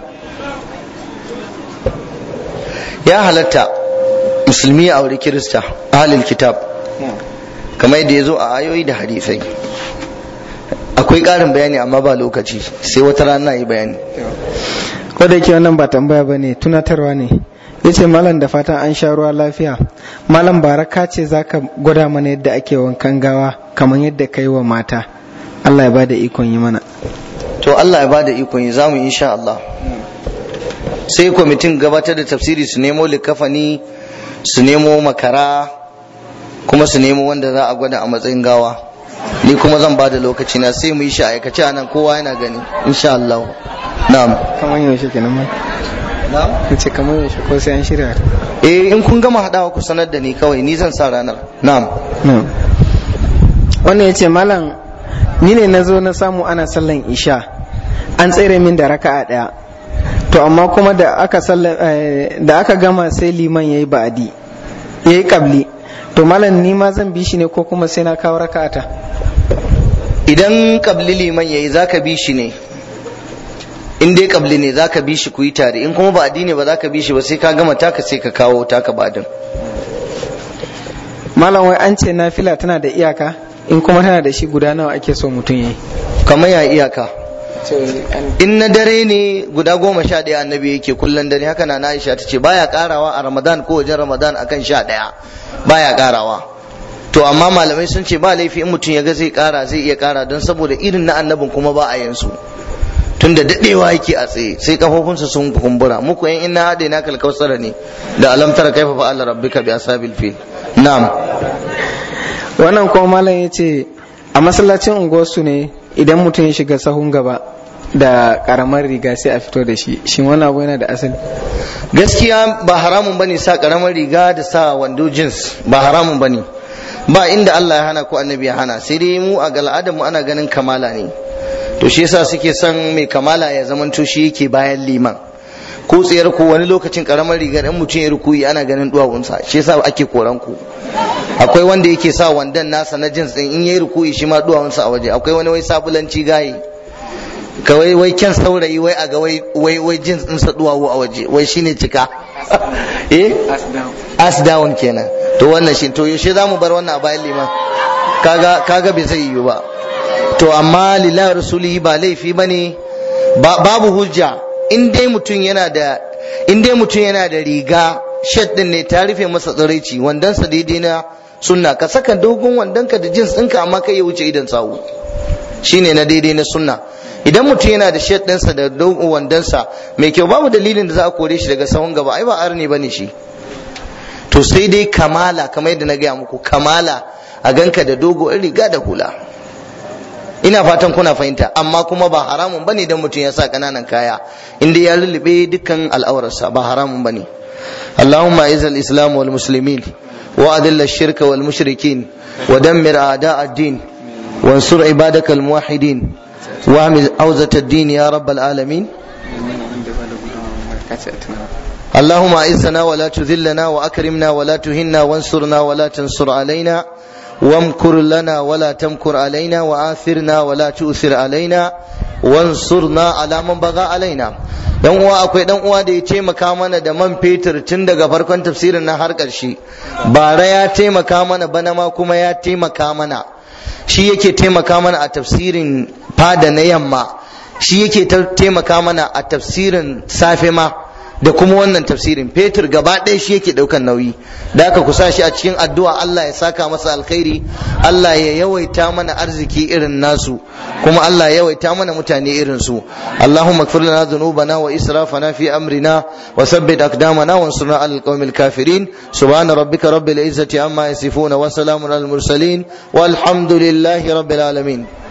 Ya halatta musulmi ya auri Kirista, ahlul kitab, kamar yadda ya zo a ayoyi da hadisai. Akwai ƙarin bayani amma ba lokaci, sai wata rana yi bayani. Ko da yake wannan ba tambaya bane, tunatarwa ne. Yace malam da fatan an sha ruwa lafiya. Malam baraka ce zaka gwada mana yadda ake wankan gawa kamar yadda kai wa mata. Allah ya bada ikon yi mana. To Allah ya bada ikon yi, zamu insha Allah. Sai kwamitin gabatar da tafsiri su nemo likafani, su nemo makara, kuma su nemo wanda za a gwada a matsayin gawa. Ni kuma zan bada lokaci na sai mu yi shi aikace a nan, kowa yana gani insha Allah. Na'am. Kamar yaushe kenan mai? Na'am. Kace kamar yaushe ko sai an shirya? Eh, in kun gama hadawa ku sanar da ni kawai, ni zan sa ranar. Na'am. Na'am. Wannan yace malam, ni ne nazo na samu ana sallan isha, an tsere min da raka'a daya, to amma kuma da aka da aka gama sai liman yayi ba'adi, yayi kabli, to malam ni ma zan bi shi ne ko kuma sai na kawo raka'ata? Idan kabli liman yayi zaka bi shi ne, in dai kabli ne zaka bi shi ku yi tare, in kuma ba'adi ne ba zaka bi shi ba, sai ka gama taka sai ka kawo taka ba'adin. Malam wai an ce nafila tana da iyaka, in kuma tana da shi guda nawa ake so mutum yayi? Kamar ya iyaka? In na dare ne guda goma sha ɗaya annabi yake kullum dare, haka na Aisha ta ce baya karawa a Ramadan ko wajen Ramadan akan sha ɗaya, baya karawa. To amma malamai sun ce ba laifi in mutum ya ga zai kara zai iya kara, don saboda irin na annabin kuma ba a yin su, tunda dadewa yake a tsaye sai kafofinsa sun kumbura. Muku yan inna hade na kalkausara ne da alam tara kaifa fa Allah rabbika bi asabil fil. Na'am. Wannan kuma malam yace a masallacin unguwarsu ne idan mutum ya shiga sahun gaba da karamar riga sai a fito da shi, shin wannan abu yana da asali? Gaskiya ba haramun bane sa karamar riga da sa wando jeans, ba haramun bane, ba inda Allah ya hana ko annabi ya hana, sai dai mu a al'adar mu ana ganin kamala ne, to shi yasa suke son mai kamala ya zamanto shi yake bayan liman. Ko tsayar ku wani lokacin karamar riga in mutum ya rukuyi ana ganin duwawunsa, shi yasa ake koran ku. Akwai wanda yake sa wandan nasa na jeans din, in yayi rukuyi shi ma duwawunsa a waje. Akwai wani wai sabulanci gaye, kawai wai kyan saurayi wai a ga wai wai wai jins din sa duwawu a waje wai shine cika eh as down kenan to wannan shi to yaushe zamu bar wannan a bayan liman kaga kaga bai zai yiwu ba to amma lillahi rasulihi ba laifi bane babu hujja in dai mutum yana da in dai mutum yana da riga shed din ne ta rufe masa tsiraici wandansa daidai na sunna ka saka dogon wandanka da jins ɗinka amma kai ya wuce idan sawu shine na daidai na sunna idan mutum yana da shed ɗinsa da dogon wandansa mai kyau babu dalilin da za a kore shi daga sahun gaba ai ba arni bane shi to sai dai kamala kamar yadda na gaya muku kamala a ganka da dogo riga da hula ina fatan kuna fahimta amma kuma ba haramun bane dan mutum ya sa kananan kaya inda ya lullube dukkan al'aurarsa ba haramun bane اللهم اعز الاسلام والمسلمين واذل الشرك والمشركين ودمر اعداء الدين وانصر عبادك الموحدين واعمل اوزة الدين يا رب العالمين اللهم اعزنا ولا تذلنا واكرمنا ولا تهنا وانصرنا ولا تنصر علينا وامكر لنا ولا تمكر علينا وآثرنا ولا تؤثر علينا وانصرنا على من بغى علينا dan uwa akwai dan uwa da ya taimaka mana da man fetur tun daga farkon tafsirin na har ƙarshe bara ya taimaka mana bana ma kuma ya taimaka mana shi yake taimaka mana a tafsirin fada na yamma shi yake taimaka mana a tafsirin safe ma da kuma wannan tafsirin fetur gaba ɗaya shi yake ɗaukan nauyi da aka kusa shi a cikin addu'a Allah ya saka masa alkhairi Allah ya yawaita mana arziki irin nasu kuma Allah ya yawaita mana mutane irin su Allahumma ighfir lana dhunubana wa israfana fi amrina wa thabbit aqdamana wansurna 'alal qawmil kafirin subhana rabbika rabbil izzati amma yasifuna wa salamun alal mursalin walhamdulillahi rabbil alamin